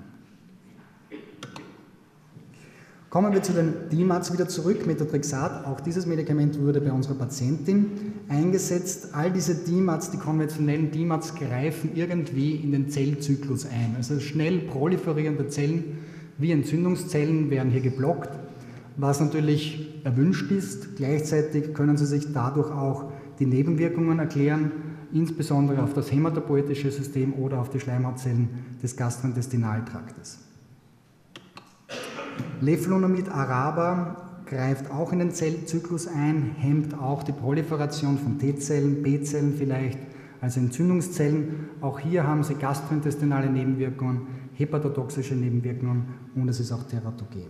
Kommen wir zu den DMARDs wieder zurück, Methotrexat. Auch dieses Medikament wurde bei unserer Patientin eingesetzt. All diese DMARDs, die konventionellen DMARDs, greifen irgendwie in den Zellzyklus ein. Also schnell proliferierende Zellen wie Entzündungszellen werden hier geblockt, was natürlich erwünscht ist. Gleichzeitig können sie sich dadurch auch die Nebenwirkungen erklären, insbesondere auf das hämatopoietische System oder auf die Schleimhautzellen des Gastrointestinaltraktes. Leflunomid Araba greift auch in den Zellzyklus ein, hemmt auch die Proliferation von T-Zellen, B-Zellen vielleicht, also Entzündungszellen. Auch hier haben Sie gastrointestinale Nebenwirkungen, hepatotoxische Nebenwirkungen, und es ist auch teratogen.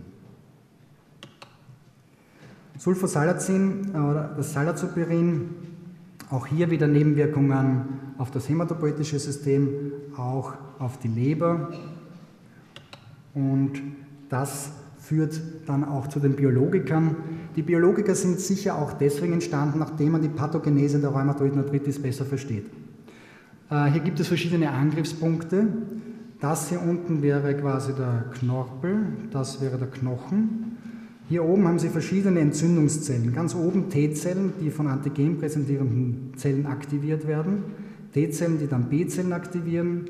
Sulfosalazin oder das Salazopirin, Auch hier wieder Nebenwirkungen auf das hämatopoietische System, auch auf die Leber. Und das führt dann auch zu den Biologikern. Die Biologiker sind sicher auch deswegen entstanden, nachdem man die Pathogenese der rheumatoiden Arthritis besser versteht. Hier gibt es verschiedene Angriffspunkte. Das hier unten wäre quasi der Knorpel, das wäre der Knochen. Hier oben haben Sie verschiedene Entzündungszellen. Ganz oben T-Zellen, die von antigenpräsentierenden Zellen aktiviert werden. T-Zellen, die dann B-Zellen aktivieren.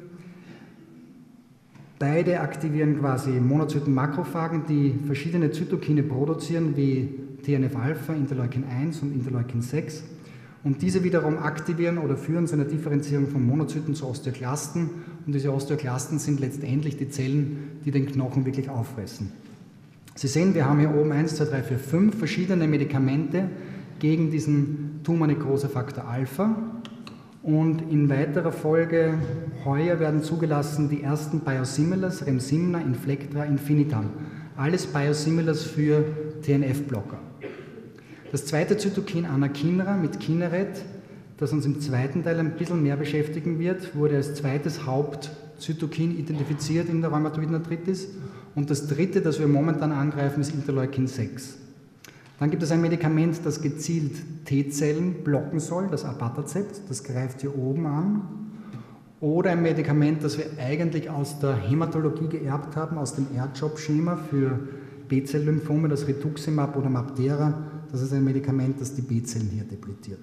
Beide aktivieren quasi Monozyten-Makrophagen, die verschiedene Zytokine produzieren, wie TNF-Alpha, Interleukin 1 und Interleukin 6. Und diese wiederum aktivieren oder führen zu einer Differenzierung von Monozyten zu Osteoklasten. Und diese Osteoklasten sind letztendlich die Zellen, die den Knochen wirklich auffressen. Sie sehen, wir haben hier oben 1, 2, 3, 4, 5 verschiedene Medikamente gegen diesen Tumornekrosefaktor Alpha. Und in weiterer Folge heuer werden zugelassen die ersten Biosimilars, Remsimna, Inflectra, Infinitam. Alles Biosimilars für TNF-Blocker. Das zweite Zytokin Anakinra mit Kineret, das uns im zweiten Teil ein bisschen mehr beschäftigen wird, wurde als zweites Hauptzytokin identifiziert in der rheumatoiden Arthritis. Und das dritte, das wir momentan angreifen, ist Interleukin 6. Dann gibt es ein Medikament, das gezielt T-Zellen blocken soll, das Abatacept, das greift hier oben an. Oder ein Medikament, das wir eigentlich aus der Hämatologie geerbt haben, aus dem R-Job-Schema für B-Zell-Lymphome, das Rituximab oder Mabdera. Das ist ein Medikament, das die B-Zellen hier depletiert.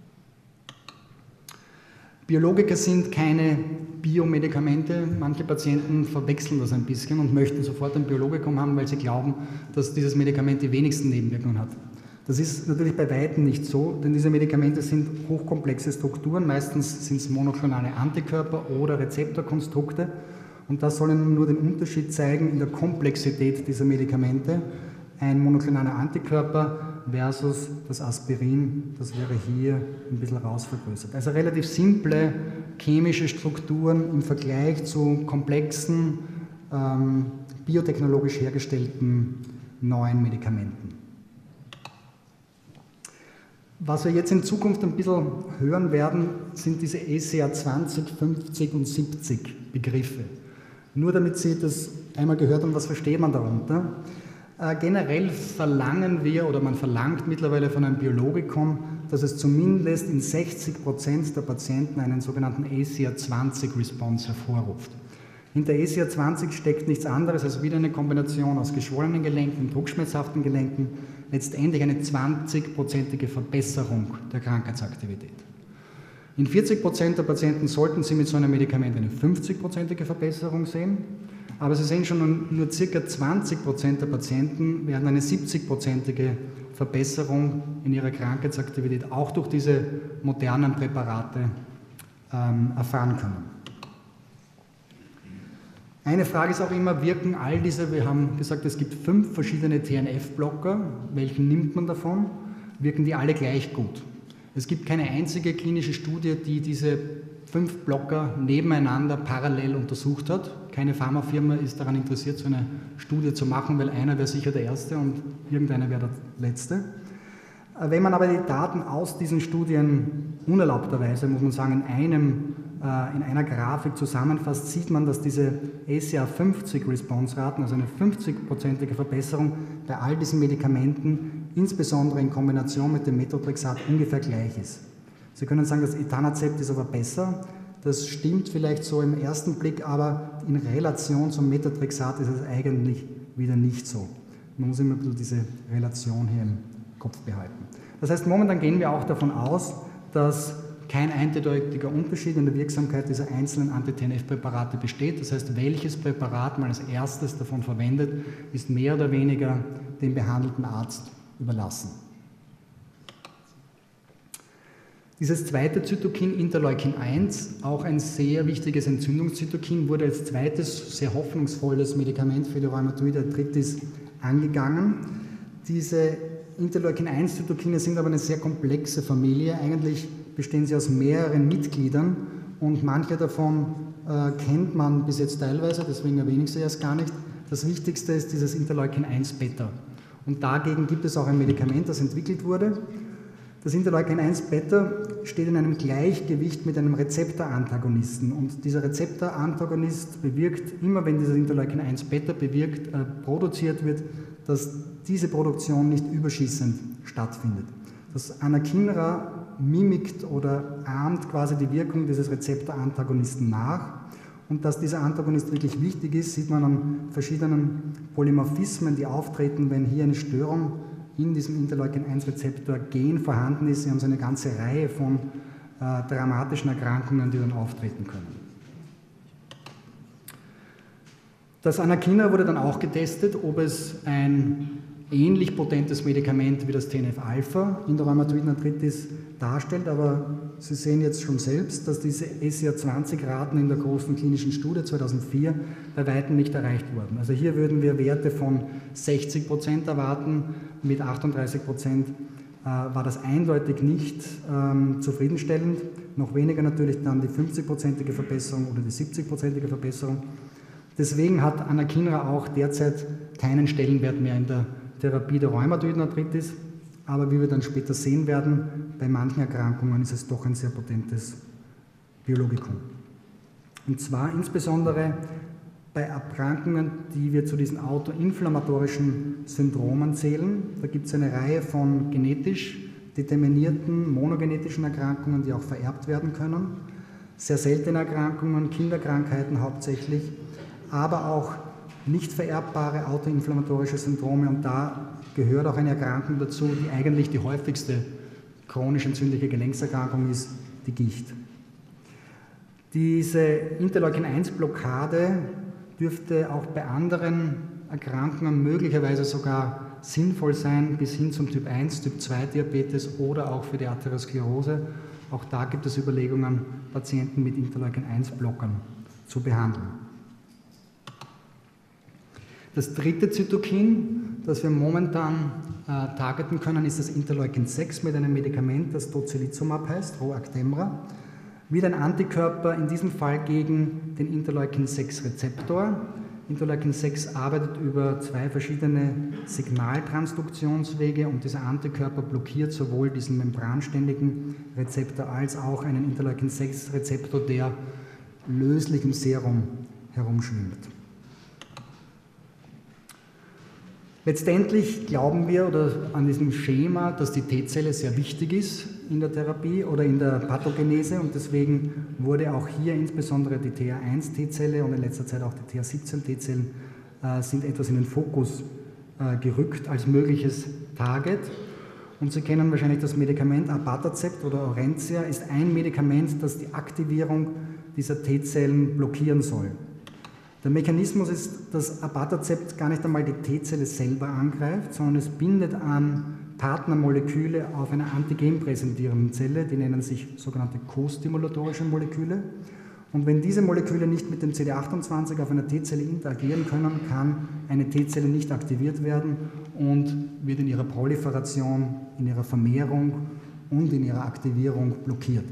Biologiker sind keine Biomedikamente. Manche Patienten verwechseln das ein bisschen und möchten sofort ein Biologikum haben, weil sie glauben, dass dieses Medikament die wenigsten Nebenwirkungen hat. Das ist natürlich bei Weitem nicht so, denn diese Medikamente sind hochkomplexe Strukturen. Meistens sind es monoklonale Antikörper oder Rezeptorkonstrukte. Und das soll Ihnen nur den Unterschied zeigen in der Komplexität dieser Medikamente. Ein monoklonaler Antikörper versus das Aspirin, das wäre hier ein bisschen rausvergrößert. Also relativ simple chemische Strukturen im Vergleich zu komplexen, biotechnologisch hergestellten neuen Medikamenten. Was wir jetzt in Zukunft ein bisschen hören werden, sind diese ECA 20, 50 und 70 Begriffe. Nur damit Sie das einmal gehört haben, was versteht man darunter. Generell verlangen wir oder man verlangt mittlerweile von einem Biologikum, dass es zumindest in 60% der Patienten einen sogenannten ACR20-Response hervorruft. Hinter ACR20 steckt nichts anderes als wieder eine Kombination aus geschwollenen Gelenken und druckschmerzhaften Gelenken, letztendlich eine 20%ige Verbesserung der Krankheitsaktivität. In 40% der Patienten sollten Sie mit so einem Medikament eine 50%ige Verbesserung sehen. Aber Sie sehen schon, nur ca. 20% der Patienten werden eine 70%ige Verbesserung in ihrer Krankheitsaktivität auch durch diese modernen Präparate erfahren können. Eine Frage ist auch immer, wirken all diese, wir haben gesagt, es gibt 5 verschiedene TNF-Blocker, welchen nimmt man davon? Wirken die alle gleich gut? Es gibt keine einzige klinische Studie, die diese 5 Blocker nebeneinander parallel untersucht hat. Keine Pharmafirma ist daran interessiert, so eine Studie zu machen, weil einer wäre sicher der Erste und irgendeiner wäre der Letzte. Wenn man aber die Daten aus diesen Studien unerlaubterweise, muss man sagen, in einer Grafik zusammenfasst, sieht man, dass diese ACR50-Response-Raten, also eine 50%ige Verbesserung bei all diesen Medikamenten, insbesondere in Kombination mit dem Methotrexat, ungefähr gleich ist. Sie können sagen, das Etanacept ist aber besser. Das stimmt vielleicht so im ersten Blick, aber in Relation zum Methotrexat ist es eigentlich wieder nicht so. Man muss immer ein bisschen diese Relation hier im Kopf behalten. Das heißt, momentan gehen wir auch davon aus, dass kein eindeutiger Unterschied in der Wirksamkeit dieser einzelnen Anti-TNF-Präparate besteht. Das heißt, welches Präparat man als erstes davon verwendet, ist mehr oder weniger dem behandelten Arzt überlassen. Dieses zweite Zytokin, Interleukin 1, auch ein sehr wichtiges Entzündungszytokin, wurde als zweites sehr hoffnungsvolles Medikament für die rheumatoide Arthritis angegangen. Diese Interleukin-1-Zytokine sind aber eine sehr komplexe Familie. Eigentlich bestehen sie aus mehreren Mitgliedern und manche davon kennt man bis jetzt teilweise, deswegen erwähne ich sie erst gar nicht. Das Wichtigste ist dieses Interleukin-1-Beta. Und dagegen gibt es auch ein Medikament, das entwickelt wurde. Das Interleukin-1-Beta steht in einem Gleichgewicht mit einem Rezeptorantagonisten und dieser Rezeptorantagonist bewirkt, immer wenn dieser Interleukin-1-Beta produziert wird, dass diese Produktion nicht überschießend stattfindet. Das Anakinra mimikt oder ahmt quasi die Wirkung dieses Rezeptorantagonisten nach und dass dieser Antagonist wirklich wichtig ist, sieht man an verschiedenen Polymorphismen, die auftreten, wenn hier eine Störung in diesem Interleukin-1-Rezeptor-Gen vorhanden ist. Sie haben so eine ganze Reihe von dramatischen Erkrankungen, die dann auftreten können. Das Anakinra wurde dann auch getestet, ob es ein ähnlich potentes Medikament wie das TNF-Alpha in der rheumatoiden Arthritis darstellt, aber Sie sehen jetzt schon selbst, dass diese SCR20-Raten in der großen klinischen Studie 2004 bei weitem nicht erreicht wurden. Also hier würden wir Werte von 60% erwarten, mit 38% war das eindeutig nicht zufriedenstellend, noch weniger natürlich dann die 50%ige Verbesserung oder die 70%ige Verbesserung. Deswegen hat Anakinra auch derzeit keinen Stellenwert mehr in der Therapie der rheumatoiden Arthritis, aber wie wir dann später sehen werden, bei manchen Erkrankungen ist es doch ein sehr potentes Biologikum. Und zwar insbesondere bei Erkrankungen, die wir zu diesen autoinflammatorischen Syndromen zählen. Da gibt es eine Reihe von genetisch determinierten, monogenetischen Erkrankungen, die auch vererbt werden können. Sehr seltene Erkrankungen, Kinderkrankheiten hauptsächlich, aber auch nicht vererbbare autoinflammatorische Syndrome und da gehört auch eine Erkrankung dazu, die eigentlich die häufigste chronisch entzündliche Gelenkserkrankung ist, die Gicht. Diese Interleukin-1-Blockade dürfte auch bei anderen Erkrankungen möglicherweise sogar sinnvoll sein, bis hin zum Typ 1, Typ 2 Diabetes oder auch für die Arteriosklerose. Auch da gibt es Überlegungen, Patienten mit Interleukin-1-Blockern zu behandeln. Das dritte Zytokin, das wir momentan targeten können, ist das Interleukin-6 mit einem Medikament, das Tocilizumab heißt, Roactemra. Wieder ein Antikörper, in diesem Fall gegen den Interleukin-6-Rezeptor. Interleukin-6 arbeitet über zwei verschiedene Signaltransduktionswege und dieser Antikörper blockiert sowohl diesen membranständigen Rezeptor als auch einen Interleukin-6-Rezeptor, der löslich im Serum herumschwimmt. Letztendlich glauben wir an diesem Schema, dass die T-Zelle sehr wichtig ist in der Therapie oder in der Pathogenese und deswegen wurde auch hier insbesondere die TH1-T-Zelle und in letzter Zeit auch die TH17-T-Zellen sind etwas in den Fokus gerückt als mögliches Target. Und Sie kennen wahrscheinlich das Medikament Abatacept oder Orencia, ist ein Medikament, das die Aktivierung dieser T-Zellen blockieren soll. Der Mechanismus ist, dass Abatacept gar nicht einmal die T-Zelle selber angreift, sondern es bindet an Partnermoleküle auf einer antigenpräsentierenden Zelle, die nennen sich sogenannte co-stimulatorische Moleküle. Und wenn diese Moleküle nicht mit dem CD28 auf einer T-Zelle interagieren können, kann eine T-Zelle nicht aktiviert werden und wird in ihrer Proliferation, in ihrer Vermehrung und in ihrer Aktivierung blockiert.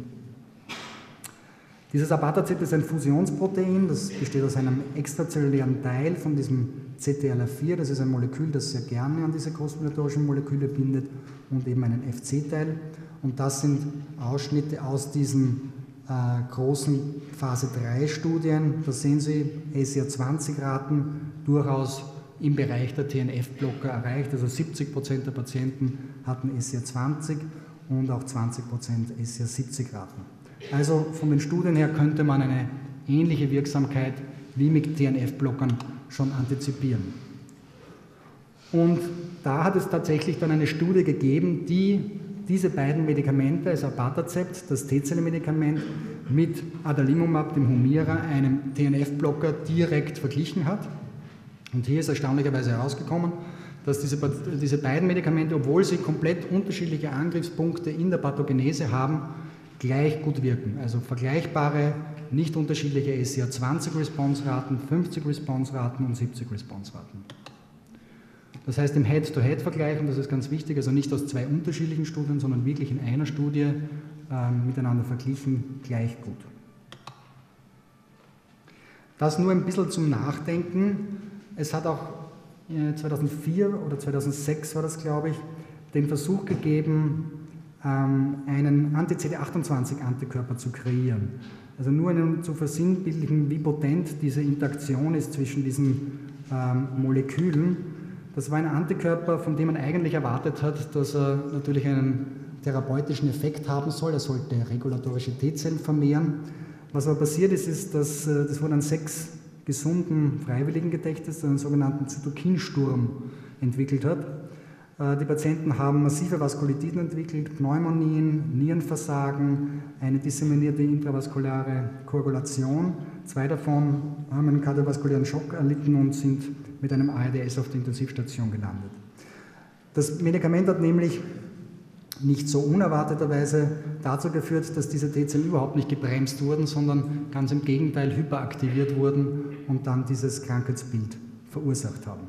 Dieses Abatacept ist ein Fusionsprotein, das besteht aus einem extrazellulären Teil von diesem CTLA4, das ist ein Molekül, das sehr gerne an diese kosmolatorischen Moleküle bindet und eben einen FC-Teil. Und das sind Ausschnitte aus diesen großen Phase 3 Studien. Da sehen Sie SCR20-Raten durchaus im Bereich der TNF-Blocker erreicht, also 70% der Patienten hatten SCR20 und auch 20% SCR70-Raten. Also von den Studien her könnte man eine ähnliche Wirksamkeit wie mit TNF-Blockern schon antizipieren. Und da hat es tatsächlich dann eine Studie gegeben, die diese beiden Medikamente, also Abatacept, das T-Zelle-Medikament, mit Adalimumab, dem Humira, einem TNF-Blocker, direkt verglichen hat. Und hier ist erstaunlicherweise herausgekommen, dass diese beiden Medikamente, obwohl sie komplett unterschiedliche Angriffspunkte in der Pathogenese haben, gleich gut wirken. Also vergleichbare, nicht unterschiedliche SCR20-Response-Raten, 50-Response-Raten und 70-Response-Raten. Das heißt im Head-to-Head-Vergleich, und das ist ganz wichtig, also nicht aus zwei unterschiedlichen Studien, sondern wirklich in einer Studie miteinander verglichen, gleich gut. Das nur ein bisschen zum Nachdenken. Es hat auch 2004 oder 2006 war das, glaube ich, den Versuch gegeben, einen Anti-CD28-Antikörper zu kreieren. Also nur zu versinnbildlichen, wie potent diese Interaktion ist zwischen diesen Molekülen. Das war ein Antikörper, von dem man eigentlich erwartet hat, dass er natürlich einen therapeutischen Effekt haben soll. Er sollte regulatorische T-Zellen vermehren. Was aber passiert ist, dass das wurde an 6 gesunden Freiwilligen getestet, einen sogenannten Zytokinsturm entwickelt hat. Die Patienten haben massive Vaskulitis entwickelt, Pneumonien, Nierenversagen, eine disseminierte intravaskuläre Koagulation. 2 davon haben einen kardiovaskulären Schock erlitten und sind mit einem ARDS auf der Intensivstation gelandet. Das Medikament hat nämlich nicht so unerwarteterweise dazu geführt, dass diese T-Zellen überhaupt nicht gebremst wurden, sondern ganz im Gegenteil hyperaktiviert wurden und dann dieses Krankheitsbild verursacht haben.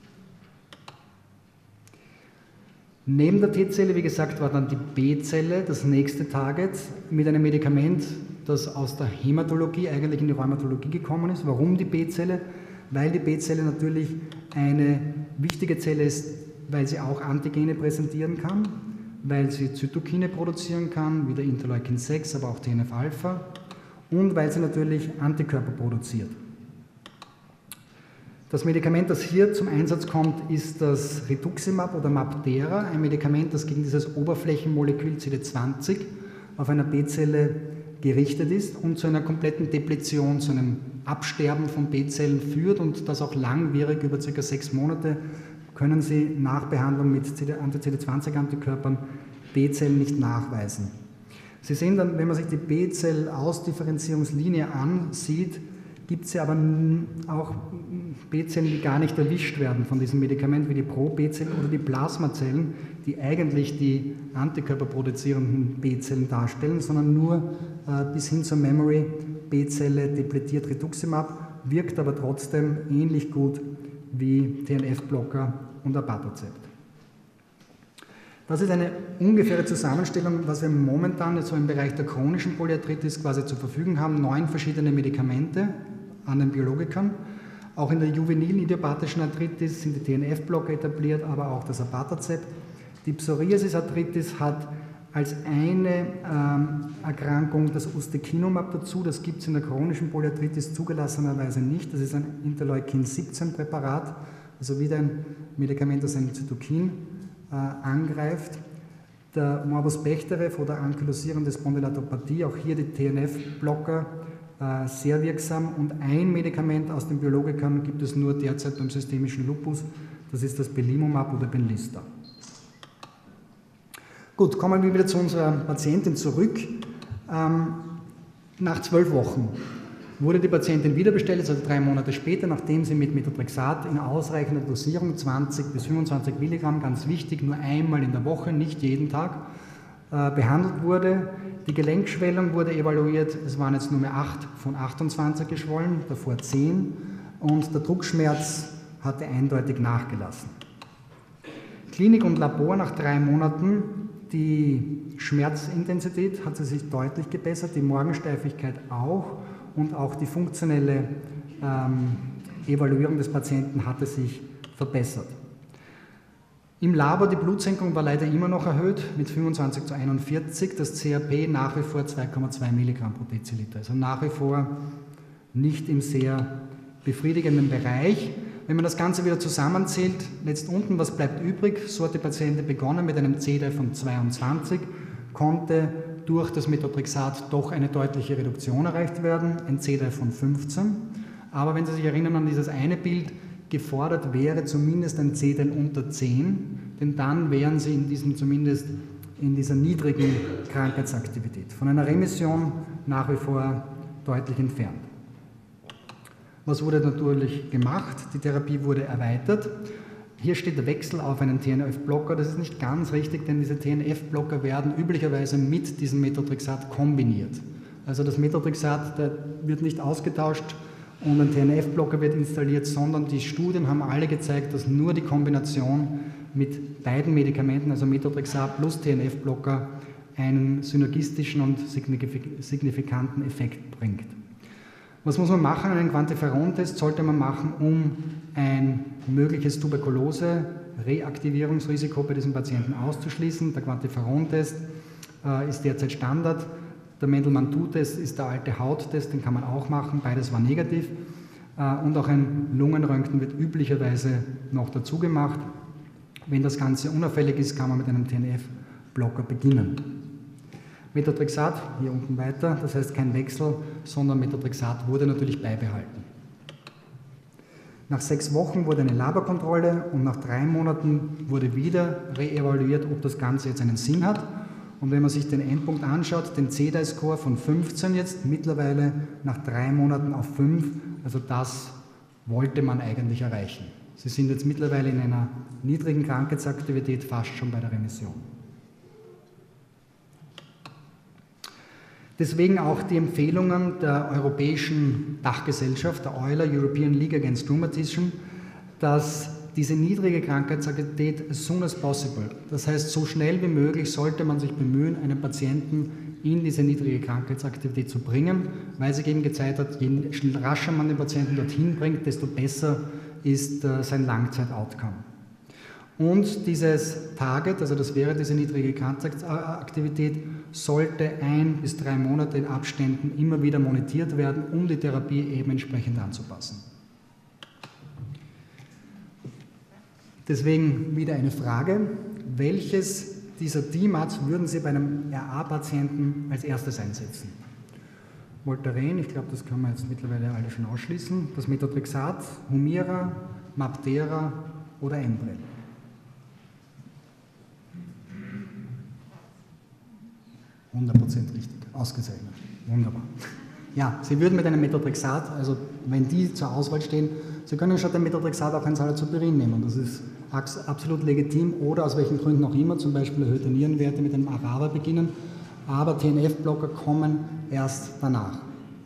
Neben der T-Zelle, wie gesagt, war dann die B-Zelle das nächste Target mit einem Medikament, das aus der Hämatologie eigentlich in die Rheumatologie gekommen ist. Warum die B-Zelle? Weil die B-Zelle natürlich eine wichtige Zelle ist, weil sie auch Antigene präsentieren kann, weil sie Zytokine produzieren kann, wie der Interleukin 6, aber auch TNF-Alpha, und weil sie natürlich Antikörper produziert. Das Medikament, das hier zum Einsatz kommt, ist das Rituximab oder Mabdera, ein Medikament, das gegen dieses Oberflächenmolekül CD20 auf einer B-Zelle gerichtet ist und zu einer kompletten Depletion, zu einem Absterben von B-Zellen führt und das auch langwierig, über ca. 6 Monate, können Sie nach Behandlung mit Anti-CD20-Antikörpern B-Zellen nicht nachweisen. Sie sehen dann, wenn man sich die B-Zell-Ausdifferenzierungslinie ansieht, gibt es ja aber auch B-Zellen, die gar nicht erwischt werden von diesem Medikament, wie die Pro-B-Zellen oder die Plasmazellen, die eigentlich die antikörperproduzierenden B-Zellen darstellen, sondern nur bis hin zur Memory-B-Zelle depletiert Rituximab, wirkt aber trotzdem ähnlich gut wie TNF-Blocker und Abatacept. Das ist eine ungefähre Zusammenstellung, was wir momentan jetzt so im Bereich der chronischen Polyarthritis quasi zur Verfügung haben. 9 verschiedene Medikamente an den Biologikern. Auch in der juvenilen idiopathischen Arthritis sind die TNF-Blocker etabliert, aber auch das Abatacept. Die Psoriasis-Arthritis hat als eine Erkrankung das Ustekinumab dazu. Das gibt es in der chronischen Polyarthritis zugelassenerweise nicht. Das ist ein Interleukin-17-Präparat, also wieder ein Medikament, das ein Zytokin angreift. Der Morbus Bechterew oder ankylosierende Spondylatopathie, auch hier die TNF-Blocker sehr wirksam, und ein Medikament aus den Biologikern gibt es nur derzeit beim systemischen Lupus, das ist das Belimumab oder Benlysta. Gut, kommen wir wieder zu unserer Patientin zurück. Nach 12 Wochen wurde die Patientin wiederbestellt, also 3 Monate später, nachdem sie mit Methotrexat in ausreichender Dosierung, 20 bis 25 Milligramm, ganz wichtig, nur einmal in der Woche, nicht jeden Tag, behandelt wurde. Die Gelenkschwellung wurde evaluiert, es waren jetzt nur mehr 8 von 28 geschwollen, davor 10, und der Druckschmerz hatte eindeutig nachgelassen. Klinik und Labor nach 3 Monaten, die Schmerzintensität hat sich deutlich gebessert, die Morgensteifigkeit auch, und auch die funktionelle Evaluierung des Patienten hatte sich verbessert. Im Labor die Blutsenkung war leider immer noch erhöht mit 25:41, das CRP nach wie vor 2,2 Milligramm pro Deziliter, also nach wie vor nicht im sehr befriedigenden Bereich. Wenn man das Ganze wieder zusammenzählt, letzt unten, was bleibt übrig? So hat die Patientin begonnen mit einem CDAI von 22, konnte durch das Methotrexat doch eine deutliche Reduktion erreicht werden, ein CDAI von 15. Aber wenn Sie sich erinnern an dieses eine Bild, gefordert wäre zumindest ein CDAI unter 10, denn dann wären Sie zumindest in dieser niedrigen Krankheitsaktivität. Von einer Remission nach wie vor deutlich entfernt. Was wurde natürlich gemacht? Die Therapie wurde erweitert. Hier steht der Wechsel auf einen TNF-Blocker. Das ist nicht ganz richtig, denn diese TNF-Blocker werden üblicherweise mit diesem Methotrexat kombiniert. Also das Methotrexat wird nicht ausgetauscht und ein TNF-Blocker wird installiert, sondern die Studien haben alle gezeigt, dass nur die Kombination mit beiden Medikamenten, also Methotrexat plus TNF-Blocker, einen synergistischen und signifikanten Effekt bringt. Was muss man machen? Einen Quantiferon-Test sollte man machen, um ein mögliches Tuberkulose-Reaktivierungsrisiko bei diesem Patienten auszuschließen. Der Quantiferon-Test ist derzeit Standard. Der Mendelmann-Tut-Test ist der alte Hauttest, den kann man auch machen, beides war negativ. Und auch ein Lungenröntgen wird üblicherweise noch dazu gemacht. Wenn das Ganze unauffällig ist, kann man mit einem TNF-Blocker beginnen. Methotrexat, hier unten weiter, das heißt kein Wechsel, sondern Methotrexat wurde natürlich beibehalten. Nach 6 Wochen wurde eine Laborkontrolle und nach 3 Monaten wurde wieder reevaluiert, ob das Ganze jetzt einen Sinn hat. Und wenn man sich den Endpunkt anschaut, den CDAI-Score von 15 jetzt, mittlerweile nach 3 Monaten auf 5, also das wollte man eigentlich erreichen. Sie sind jetzt mittlerweile in einer niedrigen Krankheitsaktivität fast schon bei der Remission. Deswegen auch die Empfehlungen der europäischen Dachgesellschaft, der EULA, European League Against Rheumatism, dass diese niedrige Krankheitsaktivität as soon as possible, das heißt so schnell wie möglich sollte man sich bemühen, einen Patienten in diese niedrige Krankheitsaktivität zu bringen, weil sich eben gezeigt hat, je rascher man den Patienten dorthin bringt, desto besser ist sein Langzeit-Outcome. Und dieses Target, also das wäre diese niedrige Krankheitsaktivität, sollte 1 bis 3 Monate in Abständen immer wieder monitiert werden, um die Therapie eben entsprechend anzupassen. Deswegen wieder eine Frage, welches dieser DMARDs würden Sie bei einem RA-Patienten als erstes einsetzen? Voltaren, ich glaube, das kann man jetzt mittlerweile alle schon ausschließen, das Methotrexat, Humira, Mabtera oder Enbrel. Richtig, ausgezeichnet. Wunderbar. Ja, Sie würden mit einem Methotrexat, also wenn die zur Auswahl stehen, Sie können statt dem Methotrexat auch ein Salazoperin nehmen. Das ist absolut legitim oder aus welchen Gründen auch immer, zum Beispiel erhöhte Nierenwerte mit einem Arava beginnen, aber TNF-Blocker kommen erst danach.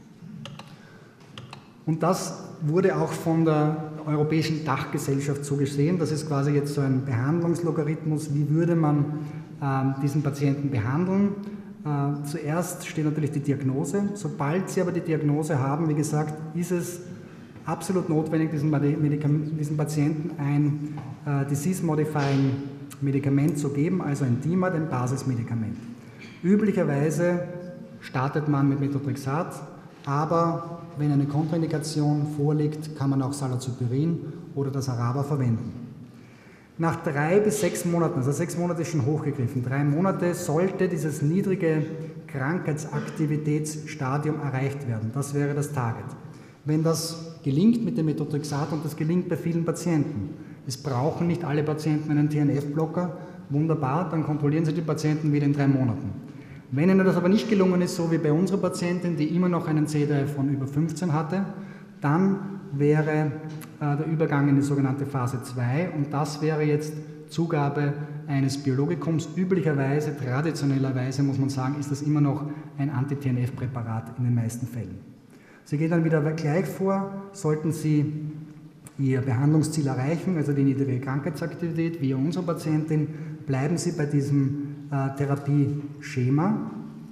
Und das wurde auch von der Europäischen Dachgesellschaft so gesehen. Das ist quasi jetzt so ein Behandlungslogarithmus. Wie würde man diesen Patienten behandeln? Zuerst steht natürlich die Diagnose. Sobald Sie aber die Diagnose haben, wie gesagt, ist es absolut notwendig, diesem Patienten ein Disease-Modifying Medikament zu geben, also ein DMARD, ein Basismedikament. Üblicherweise startet man mit Methotrexat, aber wenn eine Kontraindikation vorliegt, kann man auch Salazoperin oder das Arava verwenden. Nach 3 bis 6 Monaten, also 6 Monate ist schon hochgegriffen, 3 Monate sollte dieses niedrige Krankheitsaktivitätsstadium erreicht werden. Das wäre das Target. Wenn das gelingt mit dem Methotrexat, und das gelingt bei vielen Patienten, es brauchen nicht alle Patienten einen TNF-Blocker, wunderbar, dann kontrollieren Sie die Patienten wieder in 3 Monaten. Wenn Ihnen das aber nicht gelungen ist, so wie bei unserer Patientin, die immer noch einen CDAI von über 15 hatte, dann wäre der Übergang in die sogenannte Phase 2 und das wäre jetzt Zugabe eines Biologikums. Üblicherweise, traditionellerweise muss man sagen, ist das immer noch ein Anti-TNF-Präparat in den meisten Fällen. Sie gehen dann wieder gleich vor, sollten Sie Ihr Behandlungsziel erreichen, also die niedrige Krankheitsaktivität, wie unsere Patientin, bleiben Sie bei diesem Therapieschema.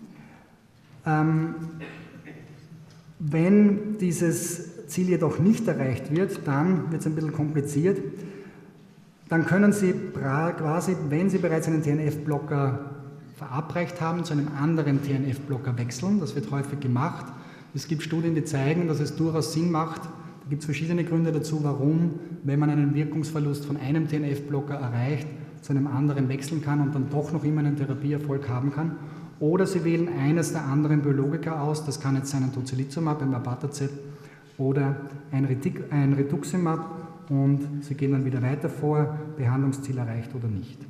Wenn dieses Ziel jedoch nicht erreicht wird, dann wird es ein bisschen kompliziert. Dann können Sie quasi, wenn Sie bereits einen TNF-Blocker verabreicht haben, zu einem anderen TNF-Blocker wechseln. Das wird häufig gemacht. Es gibt Studien, die zeigen, dass es durchaus Sinn macht. Da gibt es verschiedene Gründe dazu, warum, wenn man einen Wirkungsverlust von einem TNF-Blocker erreicht, zu einem anderen wechseln kann und dann doch noch immer einen Therapieerfolg haben kann. Oder Sie wählen eines der anderen Biologika aus, das kann jetzt sein ein Tocilizumab, ein Abatacept oder ein Rituximab und Sie gehen dann wieder weiter vor, Behandlungsziel erreicht oder nicht.